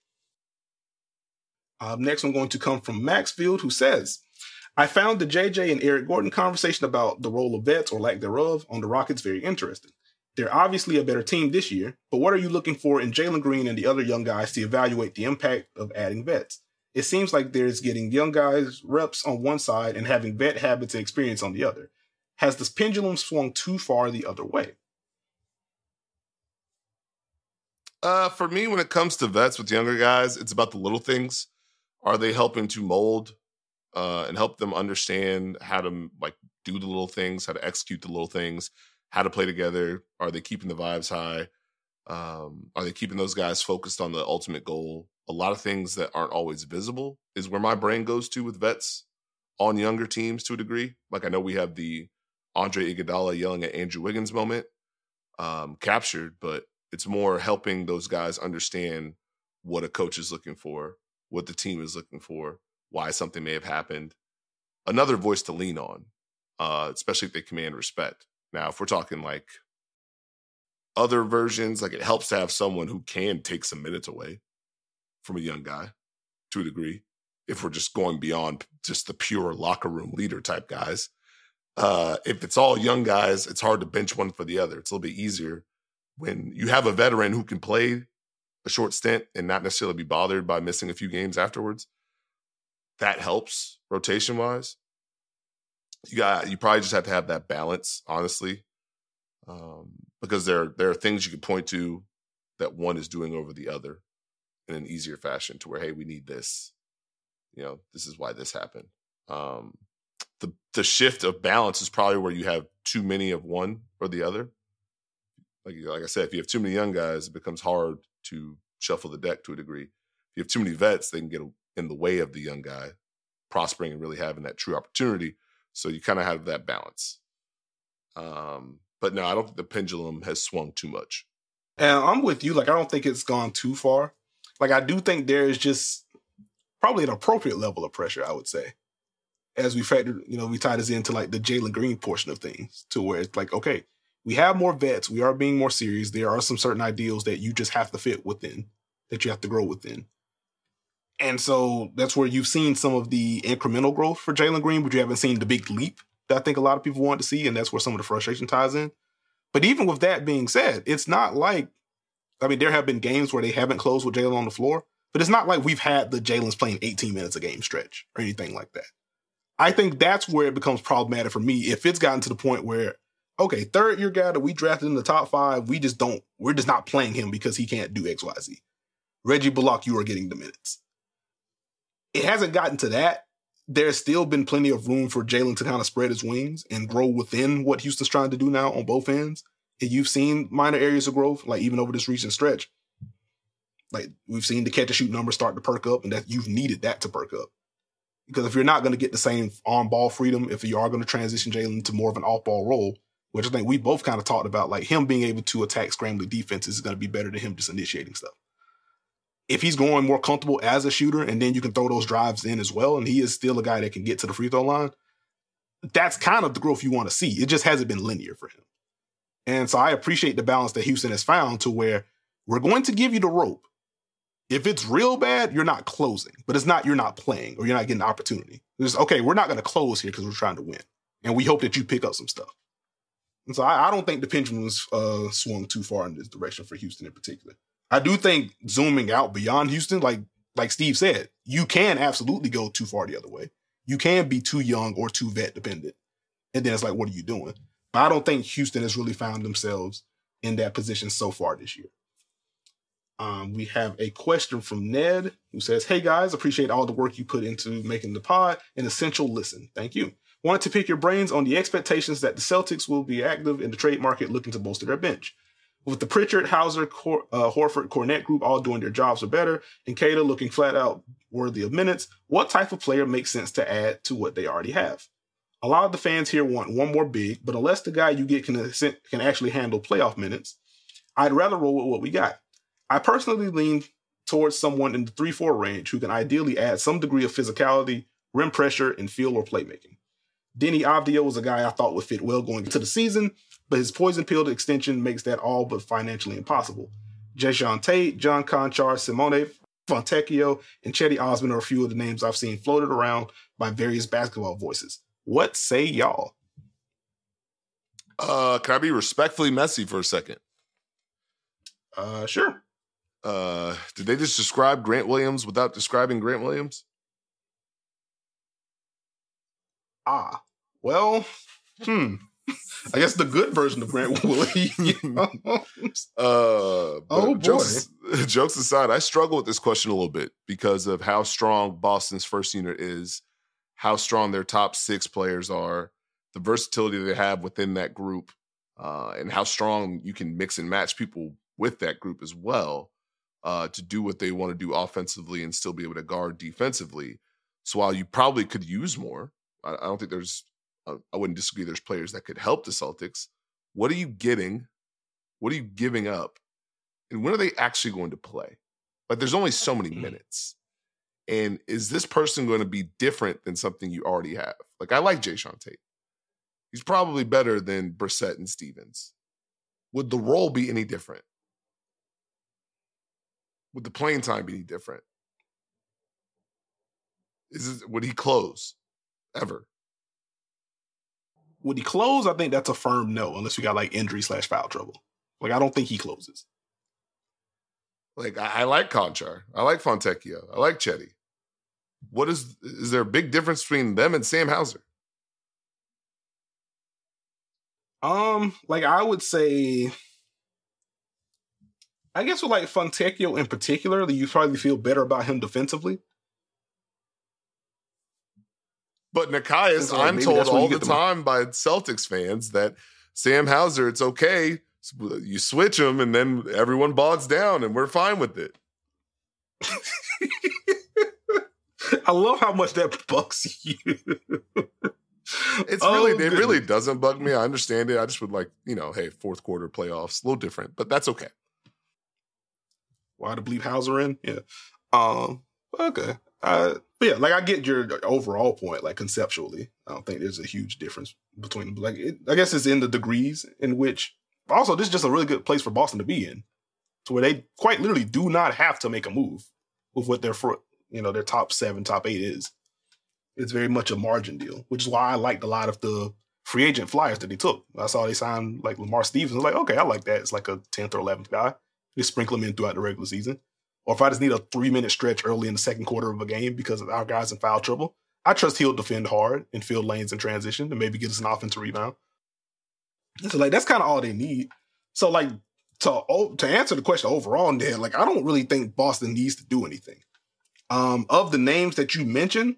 Next one going to come from Maxfield, who says, I found the JJ and Eric Gordon conversation about the role of vets or lack thereof on the Rockets very interesting. They're obviously a better team this year, but what are you looking for in Jalen Green and the other young guys to evaluate the impact of adding vets? It seems like there's getting young guys reps on one side and having vet habits and experience on the other. Has this pendulum swung too far the other way? For me, when it comes to vets with younger guys, it's about the little things. Are they helping to mold and help them understand how to do the little things, how to execute the little things, how to play together? Are they keeping the vibes high? Are they keeping those guys focused on the ultimate goal? A lot of things that aren't always visible is where my brain goes to with vets on younger teams to a degree. I know we have the Andre Iguodala yelling at Andrew Wiggins moment captured, but it's more helping those guys understand what a coach is looking for, what the team is looking for, why something may have happened. Another voice to lean on, especially if they command respect. Now, if we're talking other versions, it helps to have someone who can take some minutes away from a young guy to a degree. If we're just going beyond just the pure locker room leader type guys. If it's all young guys, it's hard to bench one for the other. It's a little bit easier when you have a veteran who can play a short stint and not necessarily be bothered by missing a few games afterwards. That helps rotation-wise. You probably just have to have that balance, honestly, because there are things you can point to that one is doing over the other in an easier fashion to where, hey, we need this. This is why this happened. The shift of balance is probably where you have too many of one or the other. Like I said, if you have too many young guys, it becomes hard to shuffle the deck to a degree. If you have too many vets, they can get in the way of the young guy prospering and really having that true opportunity. So you kind of have that balance. But no, I don't think the pendulum has swung too much. And I'm with you. I don't think it's gone too far. I do think there is just probably an appropriate level of pressure, I would say. As we factor, we tie this into the Jalen Green portion of things to where it's okay, we have more vets. We are being more serious. There are some certain ideals that you just have to fit within, that you have to grow within. And so that's where you've seen some of the incremental growth for Jalen Green, but you haven't seen the big leap that I think a lot of people want to see. And that's where some of the frustration ties in. But even with that being said, it's not there have been games where they haven't closed with Jalen on the floor, but it's not like we've had the Jalen's playing 18 minutes a game stretch or anything like that. I think that's where it becomes problematic for me. If it's gotten to the point where, okay, third year guy that we drafted in the top 5, we're just not playing him because he can't do XYZ. Reggie Bullock, you are getting the minutes. It hasn't gotten to that. There's still been plenty of room for Jalen to kind of spread his wings and grow within what Houston's trying to do now on both ends. And you've seen minor areas of growth, like even over this recent stretch. Like we've seen the catch and shoot numbers start to perk up, and that you've needed that to perk up. Because if you're not going to get the same on-ball freedom, if you are going to transition Jalen to more of an off-ball role, which I think we both kind of talked about, like him being able to attack scrambling defenses is going to be better than him just initiating stuff. If he's going more comfortable as a shooter, and then you can throw those drives in as well, and he is still a guy that can get to the free throw line, that's kind of the growth you want to see. It just hasn't been linear for him. And so I appreciate the balance that Houston has found to where we're going to give you the rope. If it's real bad, you're not closing, but it's not you're not playing or you're not getting an opportunity. It's okay, we're not going to close here because we're trying to win. And we hope that you pick up some stuff. And so I don't think the pendulum's swung too far in this direction for Houston in particular. I do think zooming out beyond Houston, like Steve said, you can absolutely go too far the other way. You can be too young or too vet dependent. And then it's like, what are you doing? But I don't think Houston has really found themselves in that position so far this year. We have a question from Ned who says, hey guys, appreciate all the work you put into making the pod an essential listen. Thank you. Wanted to pick your brains on the expectations that the Celtics will be active in the trade market looking to bolster their bench. With the Pritchard, Hauser, Horford, Cornette group all doing their jobs or better, and Kata looking flat out worthy of minutes, what type of player makes sense to add to what they already have? A lot of the fans here want one more big, but unless the guy you get can actually handle playoff minutes, I'd rather roll with what we got. I personally lean towards someone in the 3-4 range who can ideally add some degree of physicality, rim pressure, and feel or playmaking. Denny Avdia was a guy I thought would fit well going into the season, but his poison pill extension makes that all but financially impossible. Jae'Sean Tate, John Conchar, Simone Fontecchio, and Chetty Osman are a few of the names I've seen floated around by various basketball voices. What say y'all? Can I be respectfully messy for a second? Sure. Did they just describe Grant Williams without describing Grant Williams? Well, I guess the good version of Grant Williams. Boy. Jokes aside, I struggle with this question a little bit because of how strong Boston's first unit is, how strong their top 6 players are, the versatility they have within that group, and how strong you can mix and match people with that group as well to do what they want to do offensively and still be able to guard defensively. So while you probably could use more, I don't think I wouldn't disagree there's players that could help the Celtics. What are you getting? What are you giving up? And when are they actually going to play? Like, there's only so many minutes. And is this person going to be different than something you already have? Like, I like Jae'Sean Tate. He's probably better than Brissett and Stevens. Would the role be any different? Would the playing time be any different? Would he close ever? Would he close? I think that's a firm no, unless we got like injury/foul trouble. Like, I don't think he closes. Like, I like Conchar. I like Fontecchio. I like Chetty. Is there a big difference between them and Sam Hauser? Like, I would say, I guess with like Fontecchio in particular, you probably feel better about him defensively. But Nekias, so I'm told all the time by Celtics fans that Sam Hauser, it's okay. You switch him and then everyone bogs down and we're fine with it. I love how much that bugs you. It really doesn't bug me. I understand it. I just would like, hey, fourth quarter playoffs, a little different, but that's okay. Why to bleep Hauser in? Yeah. Okay. But yeah, like, I get your overall point, like, conceptually. I don't think there's a huge difference between them. Like, I guess it's in the degrees in which, also, this is just a really good place for Boston to be in, to where they quite literally do not have to make a move with what their top 7, top 8 is. It's very much a margin deal, which is why I liked a lot of the free agent flyers that they took. I saw they signed like Lamar Stevens. I was like, okay, I like that. It's like a 10th or 11th guy. Just sprinkle him in throughout the regular season. Or if I just need a 3-minute stretch early in the second quarter of a game because of our guys in foul trouble, I trust he'll defend hard and fill lanes in transition and maybe get us an offensive rebound. So like that's kind of all they need. So like to answer the question overall, Ned, like I don't really think Boston needs to do anything. Of the names that you mentioned,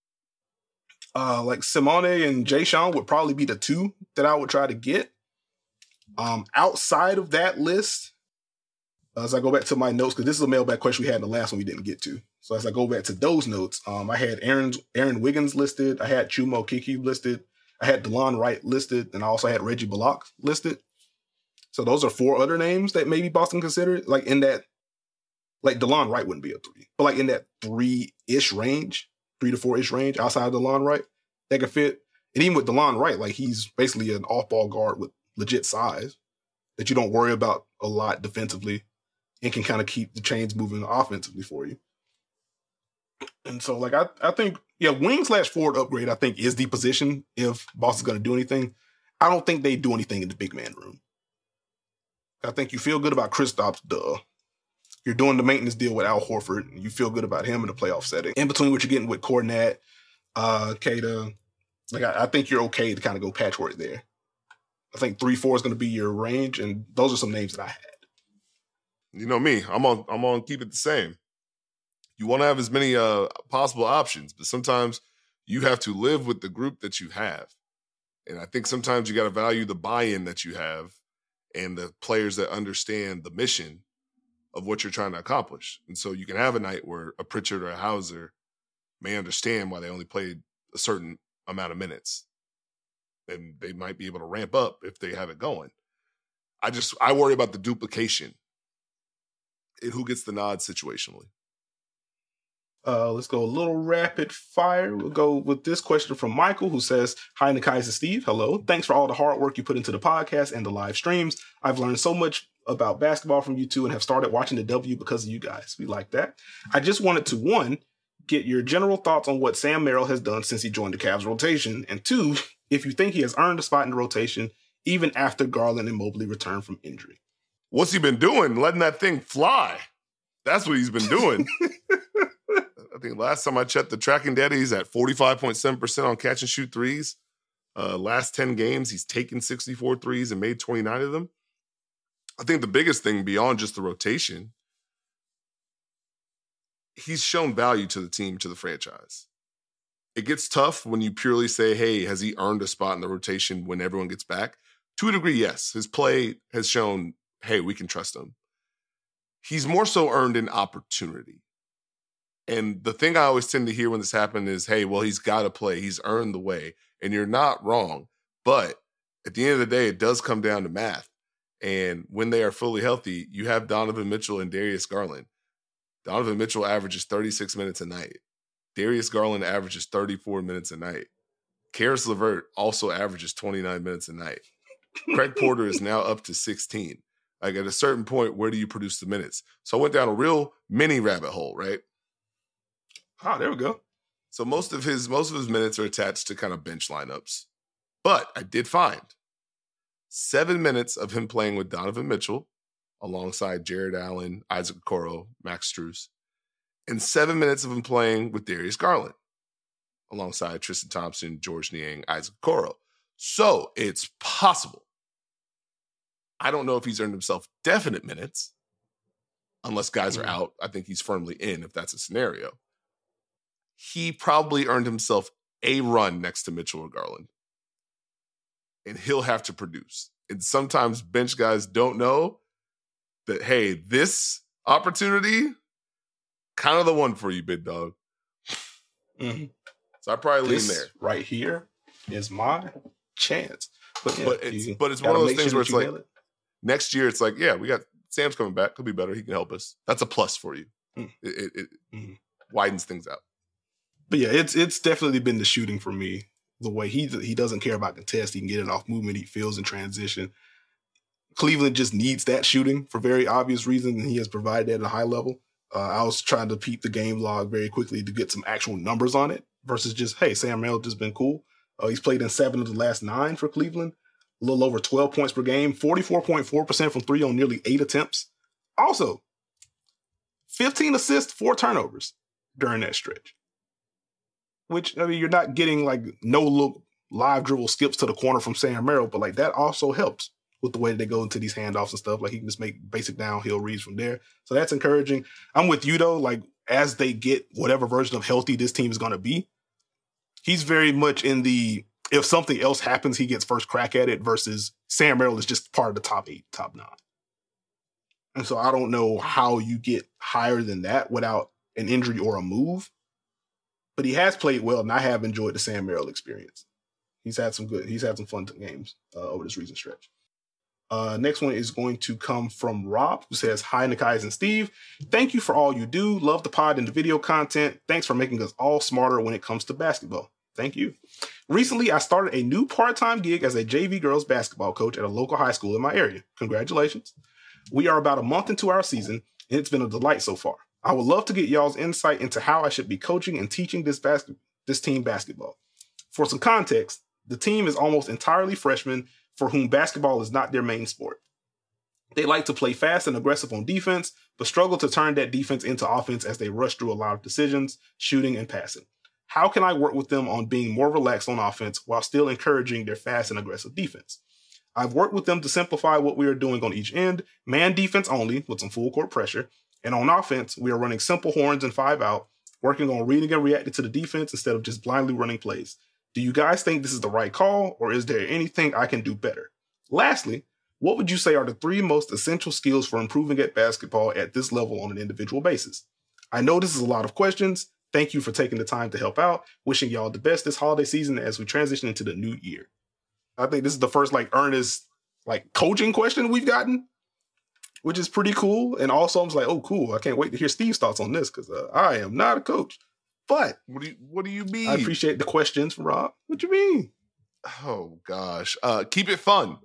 like Simone and Jay Sean would probably be the two that I would try to get. Outside of that list, as I go back to my notes, because this is a mailbag question we had in the last one we didn't get to. So as I go back to those notes, I had Aaron Wiggins listed. I had Chuma Okeke listed. I had DeLon Wright listed. And I also had Reggie Bullock listed. So those are 4 other names that maybe Boston considered. Like in that, like DeLon Wright wouldn't be a 3. But like in that 3-ish range, 3 to 4-ish range outside of DeLon Wright, that could fit. And even with DeLon Wright, like he's basically an off-ball guard with legit size that you don't worry about a lot defensively and can kind of keep the chains moving offensively for you. And so, like, I think, yeah, wing/forward upgrade, I think, is the position if Boston's going to do anything. I don't think they do anything in the big man room. I think you feel good about Kristaps, duh. You're doing the maintenance deal with Al Horford, and you feel good about him in the playoff setting. In between what you're getting with Kornet, Keita, like, I think you're okay to kind of go patchwork there. I think 3-4 is going to be your range, and those are some names that I had. You know me, I'm on keep it the same. You want to have as many possible options, but sometimes you have to live with the group that you have. And I think sometimes you got to value the buy-in that you have and the players that understand the mission of what you're trying to accomplish. And so you can have a night where a Pritchard or a Hauser may understand why they only played a certain amount of minutes. And they might be able to ramp up if they have it going. I worry about the duplication and who gets the nod situationally. Let's go a little rapid fire. We'll go with this question from Michael, who says, "Hi, Nikais and Steve. Hello. Thanks for all the hard work you put into the podcast and the live streams. I've learned so much about basketball from you two and have started watching the W because of you guys. We like that. I just wanted to, 1, get your general thoughts on what Sam Merrill has done since he joined the Cavs rotation, and 2, if you think he has earned a spot in the rotation even after Garland and Mobley return from injury." What's he been doing? Letting that thing fly. That's what he's been doing. I think last time I checked the tracking data, he's at 45.7% on catch and shoot threes. Last 10 games, he's taken 64 threes and made 29 of them. I think the biggest thing beyond just the rotation, he's shown value to the team, to the franchise. It gets tough when you purely say, hey, has he earned a spot in the rotation when everyone gets back? To a degree, yes. His play has shown, hey, we can trust him. He's more so earned an opportunity. And the thing I always tend to hear when this happens is, hey, well, he's got to play. He's earned the way. And you're not wrong. But at the end of the day, it does come down to math. And when they are fully healthy, you have Donovan Mitchell and Darius Garland. Donovan Mitchell averages 36 minutes a night. Darius Garland averages 34 minutes a night. Karis LeVert also averages 29 minutes a night. Craig Porter is now up to 16. Like at a certain point, where do you produce the minutes? So I went down a real mini rabbit hole, right? Ah, there we go. So most of his minutes are attached to kind of bench lineups. But I did find 7 minutes of him playing with Donovan Mitchell alongside Jared Allen, Isaac Okoro, Max Strus, and 7 minutes of him playing with Darius Garland alongside Tristan Thompson, George Niang, Isaac Okoro. So it's possible. I don't know if he's earned himself definite minutes unless guys are out. I think he's firmly in if that's a scenario. He probably earned himself a run next to Mitchell or Garland. And he'll have to produce. And sometimes bench guys don't know that, hey, this opportunity, kind of the one for you, big dog. Mm-hmm. So I probably this lean there. Right here is my chance. But, yeah, but it's one of those things where it's like, next year it's like, yeah, we got Sam's coming back. He'll be better. He can help us. That's a plus for you. It widens things out. But yeah, it's definitely been the shooting for me. The way he doesn't care about contest. He can get it off movement. He feels in transition. Cleveland just needs that shooting for very obvious reasons, and he has provided that at a high level. I was trying to peep the game log very quickly to get some actual numbers on it versus just, hey, Sam Merrill just been cool. He's played in 7 of the last 9 for Cleveland. A little over 12 points per game. 44.4% from 3 on nearly 8 attempts. Also, 15 assists, 4 turnovers during that stretch. Which, I mean, you're not getting like no-look live dribble skips to the corner from Sam Merrill, but like that also helps with the way they go into these handoffs and stuff. Like he can just make basic downhill reads from there. So that's encouraging. I'm with you though. Like as they get whatever version of healthy this team is going to be, he's very much in the, if something else happens, he gets first crack at it versus Sam Merrill is just part of the top 8, top 9. And so I don't know how you get higher than that without an injury or a move. But he has played well, and I have enjoyed the Sam Merrill experience. He's had some fun games over this recent stretch. Next one is going to come from Rob, who says, "Hi, Nikai's and Steve. Thank you for all you do. Love the pod and the video content. Thanks for making us all smarter when it comes to basketball." Thank you. Recently, I started a new part-time gig as a JV girls basketball coach at a local high school in my area. Congratulations. We are about a month into our season, and it's been a delight so far. I would love to get y'all's insight into how I should be coaching and teaching this team basketball. For some context, the team is almost entirely freshmen for whom basketball is not their main sport. They like to play fast and aggressive on defense, but struggle to turn that defense into offense as they rush through a lot of decisions, shooting, and passing. How can I work with them on being more relaxed on offense while still encouraging their fast and aggressive defense? I've worked with them to simplify what we are doing on each end, man defense only with some full court pressure, and on offense, we are running simple horns and 5 out, working on reading and reacting to the defense instead of just blindly running plays. Do you guys think this is the right call, or is there anything I can do better? Lastly, what would you say are the 3 most essential skills for improving at basketball at this level on an individual basis? I know this is a lot of questions. Thank you for taking the time to help out. Wishing y'all the best this holiday season as we transition into the new year. I think this is the first earnest coaching question we've gotten, which is pretty cool. And also I'm just like, oh, cool. I can't wait to hear Steve's thoughts on this because I am not a coach. But what do you mean? I appreciate the questions from Rob. What you mean? Oh gosh, keep it fun.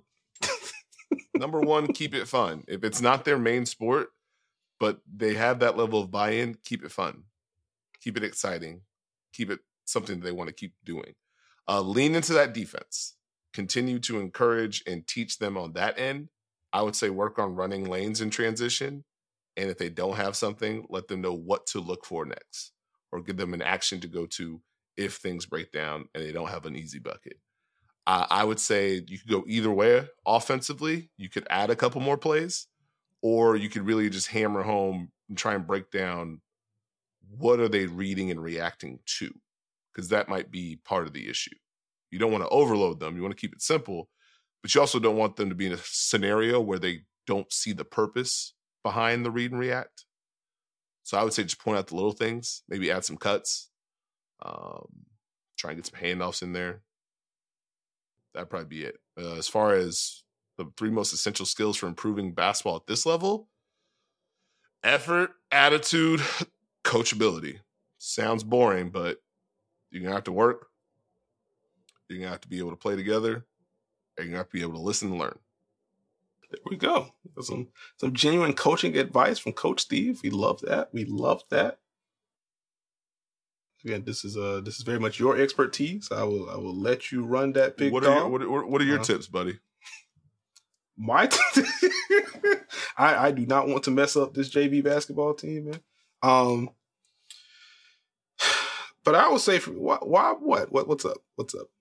Number one, keep it fun. If it's not their main sport, but they have that level of buy-in, keep it fun. Keep it exciting. Keep it something that they want to keep doing. Lean into that defense. Continue to encourage and teach them on that end. I would say work on running lanes in transition. And if they don't have something, let them know what to look for next. Or give them an action to go to if things break down and they don't have an easy bucket. I would say you could go either way offensively. You could add a couple more plays, or you could really just hammer home and try and break down what are they reading and reacting to, because that might be part of the issue. You don't want to overload them. You want to keep it simple, but you also don't want them to be in a scenario where they don't see the purpose behind the read and react. So I would say just point out the little things, maybe add some cuts, try and get some handoffs in there. That'd probably be it. As far as the 3 most essential skills for improving basketball at this level, effort, attitude, coachability. Sounds boring, but you're going to have to work. You're going to have to be able to play together. And you're going to have to be able to listen and learn. There we go. Some genuine coaching advice from Coach Steve. We love that. We love that. Again, this is very much your expertise. I will let you run that big dog. What are your tips, buddy? My I do not want to mess up this JV basketball team, man. But I would say, what's up? What's up?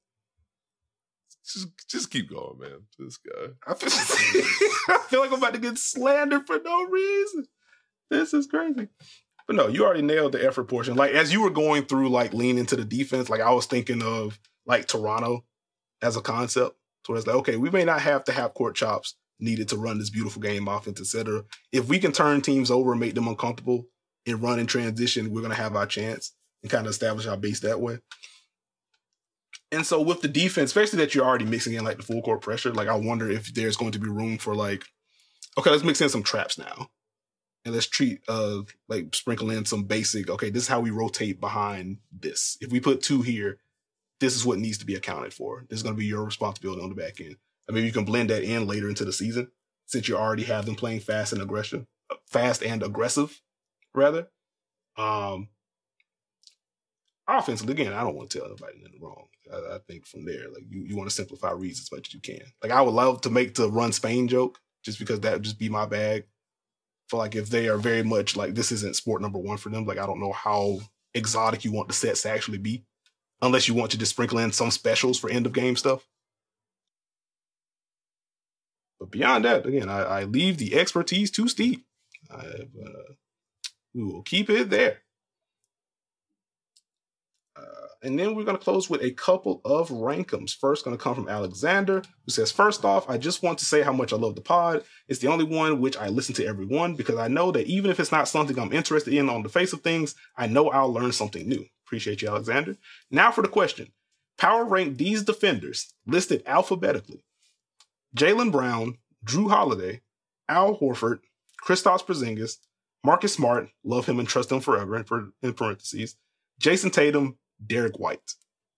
Just keep going, man. This guy. I feel like I'm about to get slandered for no reason. This is crazy. But no, you already nailed the effort portion. Like, as you were going through, lean into the defense, I was thinking of, Toronto as a concept. So it's okay, we may not have to have court chops needed to run this beautiful game offense, etc. If we can turn teams over and make them uncomfortable and run in transition, we're going to have our chance and kind of establish our base that way. And so with the defense, especially that you're already mixing in, the full court pressure, I wonder if there's going to be room for, okay, let's mix in some traps now. And let's sprinkle in some basic, okay, this is how we rotate behind this. If we put 2 here, this is what needs to be accounted for. This is going to be your responsibility on the back end. I mean, you can blend that in later into the season since you already have them playing fast and aggressive, rather. Offensively, again, I don't want to tell anybody nothing wrong. I think from there, you want to simplify reads as much as you can. I would love to make the run Spain joke just because that would just be my bag. For if they are very much this isn't sport number 1 for them, I don't know how exotic you want the sets to actually be. unless you want to just sprinkle in some specials for end of game stuff. But beyond that, again, I leave the expertise to Steve. We will keep it there. And then we're going to close with a couple of rankums. First, going to come from Alexander, who says, first off, I just want to say how much I love the pod. It's the only one which I listen to every one because I know that even if it's not something I'm interested in on the face of things, I know I'll learn something new. Appreciate you, Alexander. Now for the question. Power rank these defenders listed alphabetically. Jaylen Brown, Jrue Holiday, Al Horford, Kristaps Porzingis, Marcus Smart, love him and trust him forever, in parentheses, Jason Tatum, Derek White.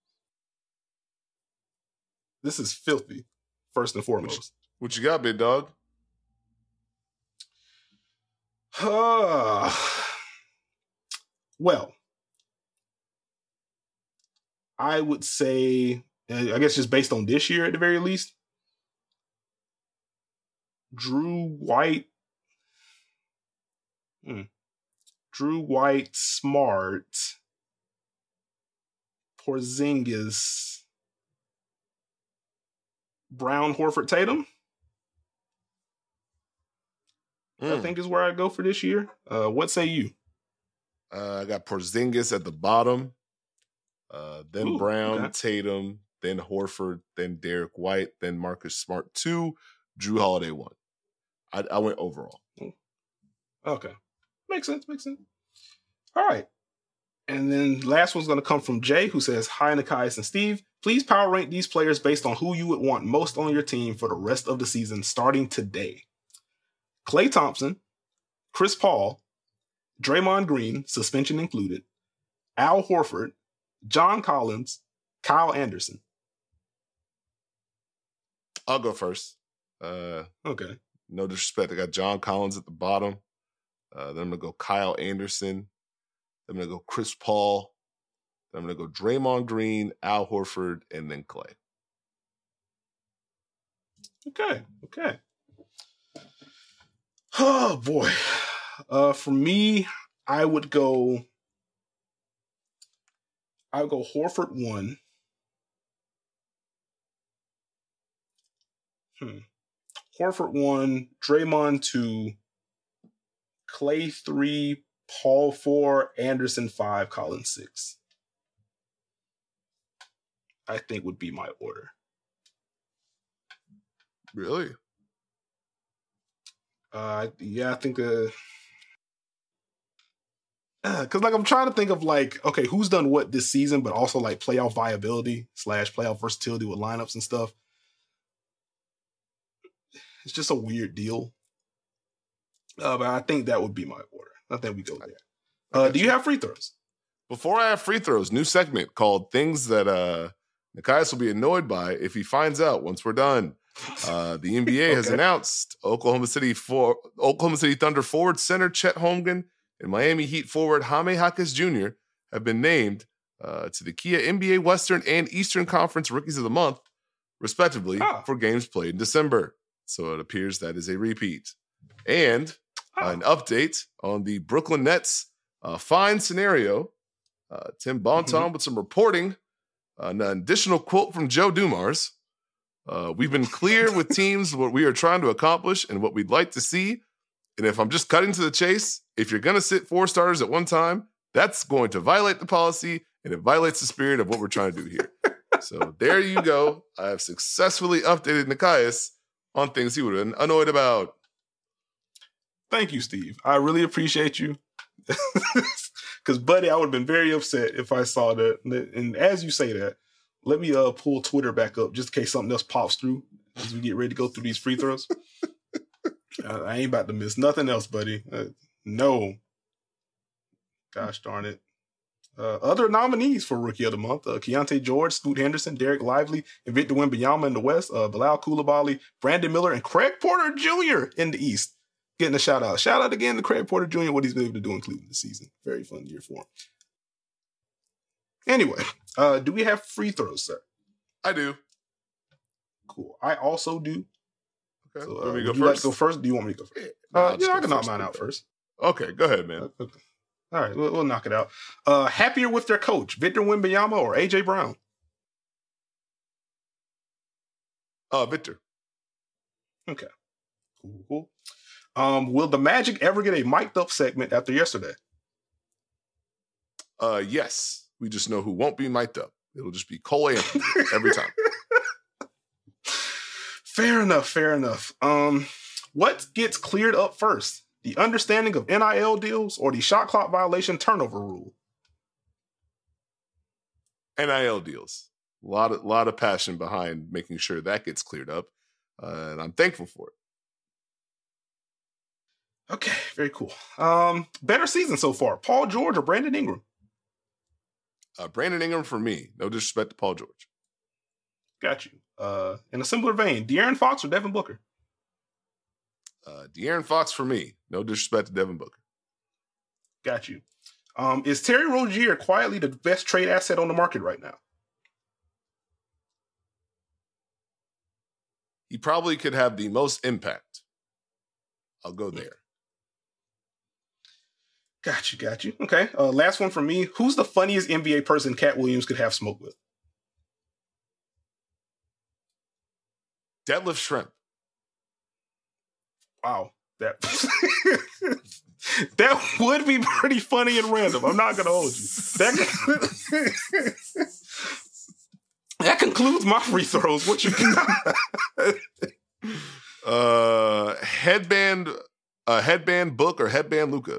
This is filthy, first and foremost. What you got, big dog? Well, I would say, I guess just based on this year at the very least, Jrue White, Smart, Porzingis, Brown, Horford, Tatum. I think is where I go for this year. What say you? I got Porzingis at the bottom, then Brown, Tatum, then Horford, then Derek White, then Marcus Smart 2, Jrue Holiday 1. I went overall. Okay. Makes sense. All right. And then last one's going to come from Jay, who says, hi, Nekias and Steve. Please power rank these players based on who you would want most on your team for the rest of the season starting today. Klay Thompson, Chris Paul, Draymond Green, suspension included, Al Horford, John Collins, Kyle Anderson. I'll go first. Okay. No disrespect. I got John Collins at the bottom. Then I'm going to go Kyle Anderson. Then I'm going to go Chris Paul. Then I'm going to go Draymond Green, Al Horford, and then Klay. Okay. Oh, boy. For me, I would go Horford 1. Horford 1, Draymond 2, Klay 3, Paul 4, Anderson 5, Collins 6. I think would be my order. Really? Yeah, I think because I'm trying to think of okay, who's done what this season, but also playoff viability / playoff versatility with lineups and stuff. It's just a weird deal. But I think that would be my order. I think we go there. Do you have free throws? Before I have free throws, new segment called Things That Nekias will be annoyed by if he finds out once we're done. The NBA has announced Oklahoma City Thunder forward center Chet Holmgren and Miami Heat forward Jaime Jaquez Jr. have been named to the Kia NBA Western and Eastern Conference Rookies of the Month, respectively, for games played in December. So it appears that is a repeat. And an update on the Brooklyn Nets fine scenario. Tim Bonton with some reporting. An additional quote from Joe Dumars. We've been clear with teams what we are trying to accomplish and what we'd like to see. And if I'm just cutting to the chase, if you're going to sit 4 starters at one time, that's going to violate the policy and it violates the spirit of what we're trying to do here. So there you go. I have successfully updated Nekias on things he would have been annoyed about. Thank you, Steve. I really appreciate you. Because, buddy, I would have been very upset if I saw that. And as you say that, let me pull Twitter back up just in case something else pops through as we get ready to go through these free throws. I ain't about to miss nothing else, buddy. No. Gosh darn it. Other nominees for Rookie of the Month, Keontae George, Scoot Henderson, Derek Lively, and Victor Wembanyama in the West, Bilal Coulibaly, Brandon Miller, and Craig Porter Jr. in the East. Getting a shout out. Shout out again to Craig Porter Jr., what he's been able to do in Cleveland this season. Very fun year for him. Anyway, do we have free throws, sir? I do. Cool. I also do. Okay. So, Let me go would you like to go first? Or do you want me to go first? I can knock mine out first. Okay, go ahead, man. Okay. All right, we'll knock it out. Happier with their coach, Victor Wembanyama or AJ Brown? Victor. Okay. Cool. Will the Magic ever get a mic'd up segment after yesterday? Yes. We just know who won't be mic'd up. It'll just be Cole Anthony every time. Fair enough. What gets cleared up first? The understanding of NIL deals or the shot clock violation turnover rule? NIL deals. A lot of passion behind making sure that gets cleared up. And I'm thankful for it. Okay, very cool. Better season so far, Paul George or Brandon Ingram? Brandon Ingram for me. No disrespect to Paul George. Got you. In a similar vein, De'Aaron Fox or Devin Booker? De'Aaron Fox for me. No disrespect to Devin Booker. Got you. Is Terry Rozier quietly the best trade asset on the market right now? He probably could have the most impact. I'll go there. Got you. Okay. Last one from me. Who's the funniest NBA person Cat Williams could have smoke with? Deadlift Shrimp. Wow. That would be pretty funny and random. I'm not going to hold you. That concludes my free throws. What you got? Headband Book or headband Luka?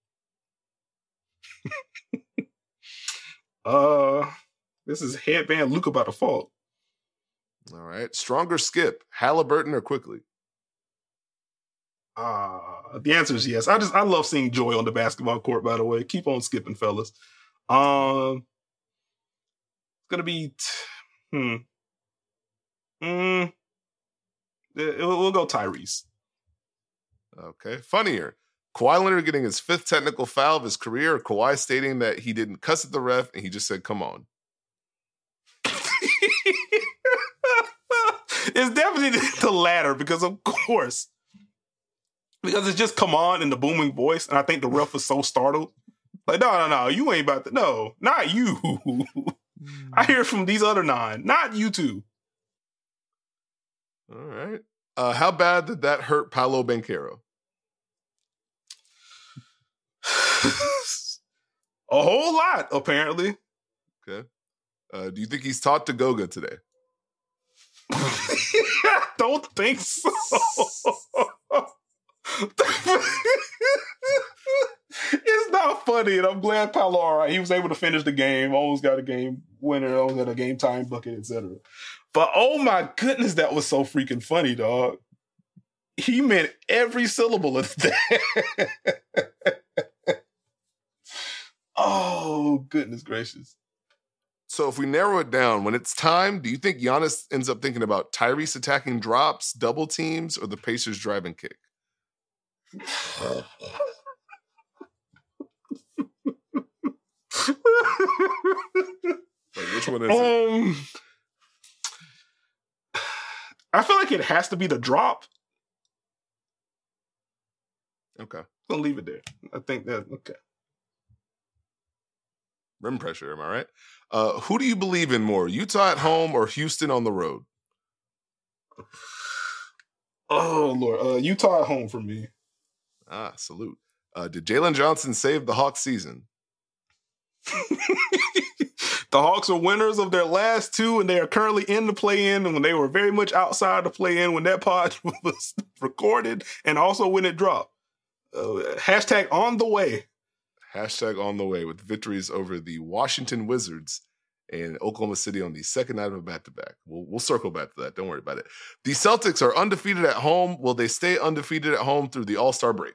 This is headband Luka by default. All right. Stronger skip, Halliburton or Quickly? The answer is yes. I love seeing joy on the basketball court, by the way. Keep on skipping, fellas. It's gonna be we'll go Tyrese. Okay. Funnier. Kawhi Leonard getting his 5th technical foul of his career, or Kawhi stating that he didn't cuss at the ref and he just said, come on. It's definitely the latter because, of course, because it's just come on in the booming voice. And I think the ref was so startled. Like, no, you ain't about to. No, not you. I hear from these other 9, not you two. All right. How bad did that hurt Paolo Banchero? A whole lot, apparently. Okay. Do you think he's taught to Goga today? I don't think so. It's not funny, and I'm glad Paolo, all right, he was able to finish the game, almost got a game winner, almost got a game time bucket, etc. But oh my goodness, that was so freaking funny, dog. He meant every syllable of that. Oh, goodness gracious. So if we narrow it down, when it's time, do you think Giannis ends up thinking about Tyrese attacking drops, double teams, or the Pacers driving kick? Like, which one is it? I feel like it has to be the drop. Okay. I'll leave it there. I think that, okay. Rim pressure, am I right? Who do you believe in more, Utah at home or Houston on the road? Oh, Lord. Utah at home for me. Salute. Did Jalen Johnson save the Hawks season? The Hawks are winners of their last 2, and they are currently in the play-in, and when they were very much outside the play-in when that pod was recorded, and also when it dropped. Hashtag on the way. Hashtag on the way with victories over the Washington Wizards and Oklahoma City on the second night of a back-to-back. We'll circle back to that. Don't worry about it. The Celtics are undefeated at home. Will they stay undefeated at home through the All-Star break?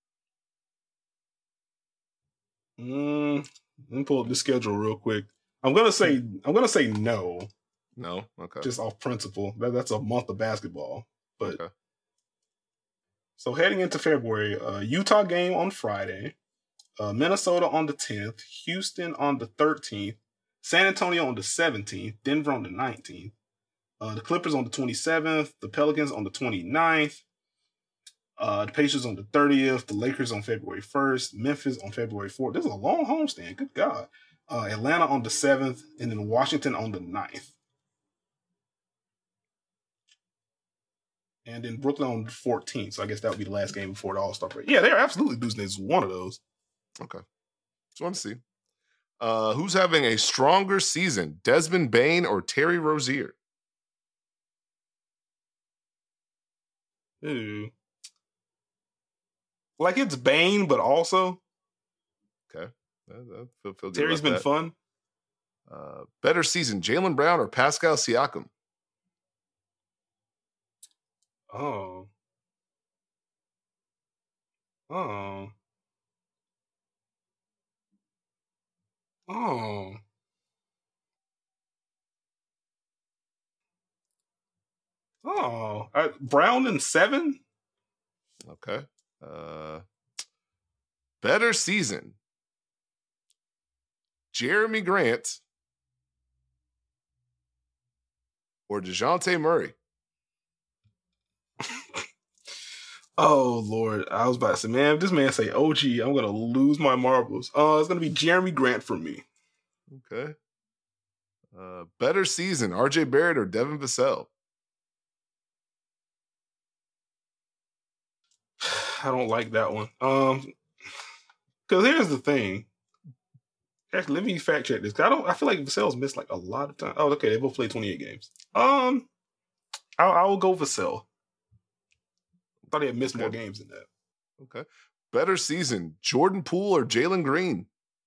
Let me pull up the schedule real quick. I'm gonna say no. No? Okay. Just off principle. That's a month of basketball. But okay. So heading into February, Utah game on Friday, Minnesota on the 10th, Houston on the 13th, San Antonio on the 17th, Denver on the 19th, the Clippers on the 27th, the Pelicans on the 29th, The Pacers on the 30th, the Lakers on February 1st, Memphis on February 4th. This is a long homestand. Good God. Atlanta on the 7th, and then Washington on the 9th. And then Brooklyn on the 14th. So I guess that would be the last game before the All-Star break. Yeah, they're absolutely losing this one of those. Okay. Just want to see. Who's having a stronger season, Desmond Bane or Terry Rozier? Ooh. Like it's Bane, but also. Okay. Feel good Terry's been fun. Better season, Jaylen Brown or Pascal Siakam? Oh. Oh. Oh. Oh. Brown in 7? Okay. Better season, Jeremy Grant or DeJounte Murray? Oh, Lord. I was about to say, man, if this man say OG, I'm going to lose my marbles. It's going to be Jeremy Grant for me. Okay. Better season, RJ Barrett or Devin Vassell? I don't like that one. Because here's the thing. Actually, let me fact check this. I feel like Vassell's missed like a lot of time. Oh, okay. They both played 28 games. I will go Vassell. I thought he had missed more games than that. Okay. Better season, Jordan Poole or Jalen Green?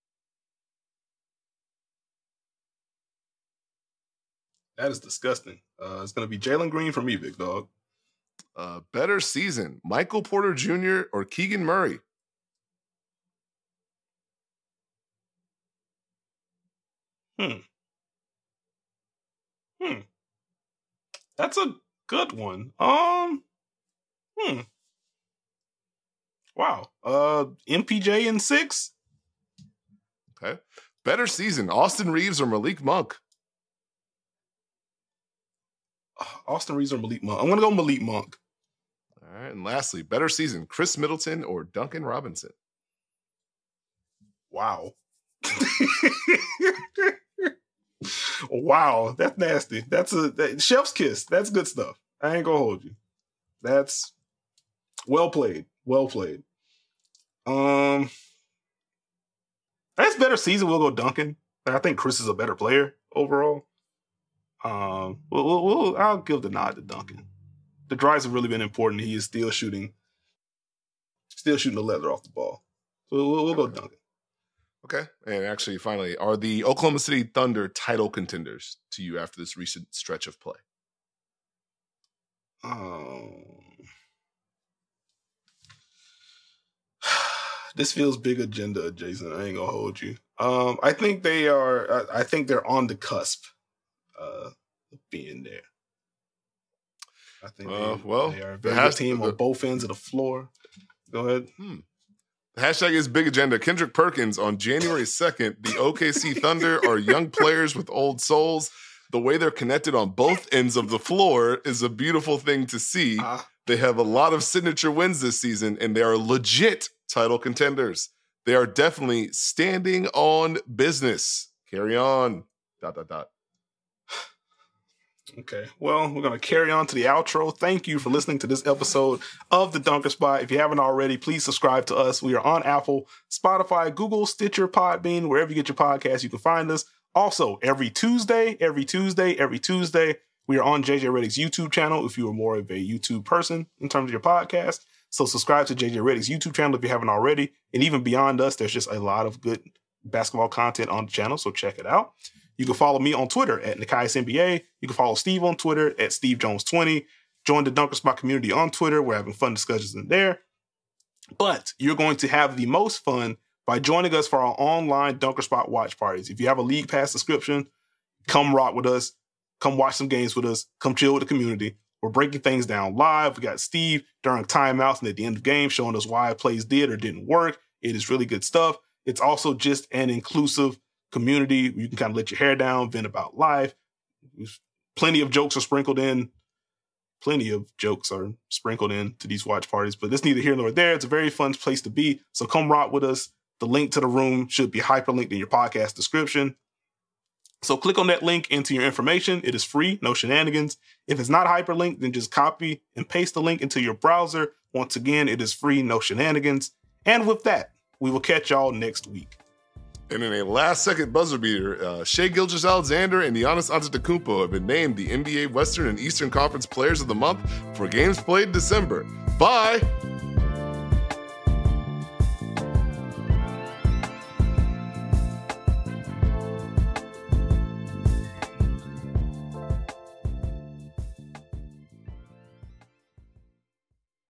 That is disgusting. It's going to be Jalen Green for me, big dog. Better season, Michael Porter Jr. or Keegan Murray? That's a good one. Wow. MPJ in 6? Okay. Better season, Austin Reeves or Malik Monk? Austin Reeves or Malik Monk? I'm going to go Malik Monk. All right. And lastly, better season, Chris Middleton or Duncan Robinson? Wow. Wow. That's nasty. That's chef's kiss. That's good stuff. I ain't going to hold you. That's well played. Well played. That's better season. We'll go Duncan. I think Chris is a better player overall. I'll give the nod to Duncan. The drives have really been important. He is still shooting the leather off the ball. So we'll go Duncan. Okay. And actually, finally, are the Oklahoma City Thunder title contenders to you after this recent stretch of play? This feels big agenda, Jason. I ain't gonna hold you. I think they are. I think they're on the cusp of being there. I think they are a very good team on both ends of the floor. Go ahead. The hashtag is big agenda. Kendrick Perkins on January 2nd. The OKC Thunder are young players with old souls. The way they're connected on both ends of the floor is a beautiful thing to see. They have a lot of signature wins this season, and they are legit title contenders. They are definitely standing on business. Carry on. ... Okay, well, we're going to carry on to the outro. Thank you for listening to this episode of The Dunker Spot. If you haven't already, please subscribe to us. We are on Apple, Spotify, Google, Stitcher, Podbean, wherever you get your podcasts, you can find us. Also, every Tuesday, we are on JJ Redick's YouTube channel if you are more of a YouTube person in terms of your podcast. So subscribe to JJ Redick's YouTube channel if you haven't already. And even beyond us, there's just a lot of good basketball content on the channel, so check it out. You can follow me on Twitter at Nikias NBA. You can follow Steve on Twitter at SteveJones20. Join the Dunker Spot community on Twitter. We're having fun discussions in there. But you're going to have the most fun by joining us for our online Dunker Spot watch parties. If you have a League Pass subscription, come rock with us. Come watch some games with us. Come chill with the community. We're breaking things down live. We got Steve during timeouts and at the end of the game showing us why plays did or didn't work. It is really good stuff. It's also just an inclusive community. You can kind of let your hair down, vent about life. Plenty of jokes are sprinkled in plenty of jokes are sprinkled into these watch parties, but it's neither here nor there. It's a very fun place to be. So come rock with us. The link to the room should be hyperlinked in your podcast description. So click on that link, into your information. It is free, no shenanigans. If it's not hyperlinked, then just copy and paste the link into your browser. Once again, it is free, no shenanigans. And with that, we will catch y'all next week. And in a last-second buzzer beater, Shai Gilgeous-Alexander and Giannis Antetokounmpo have been named the NBA Western and Eastern Conference Players of the Month for games played in December. Bye!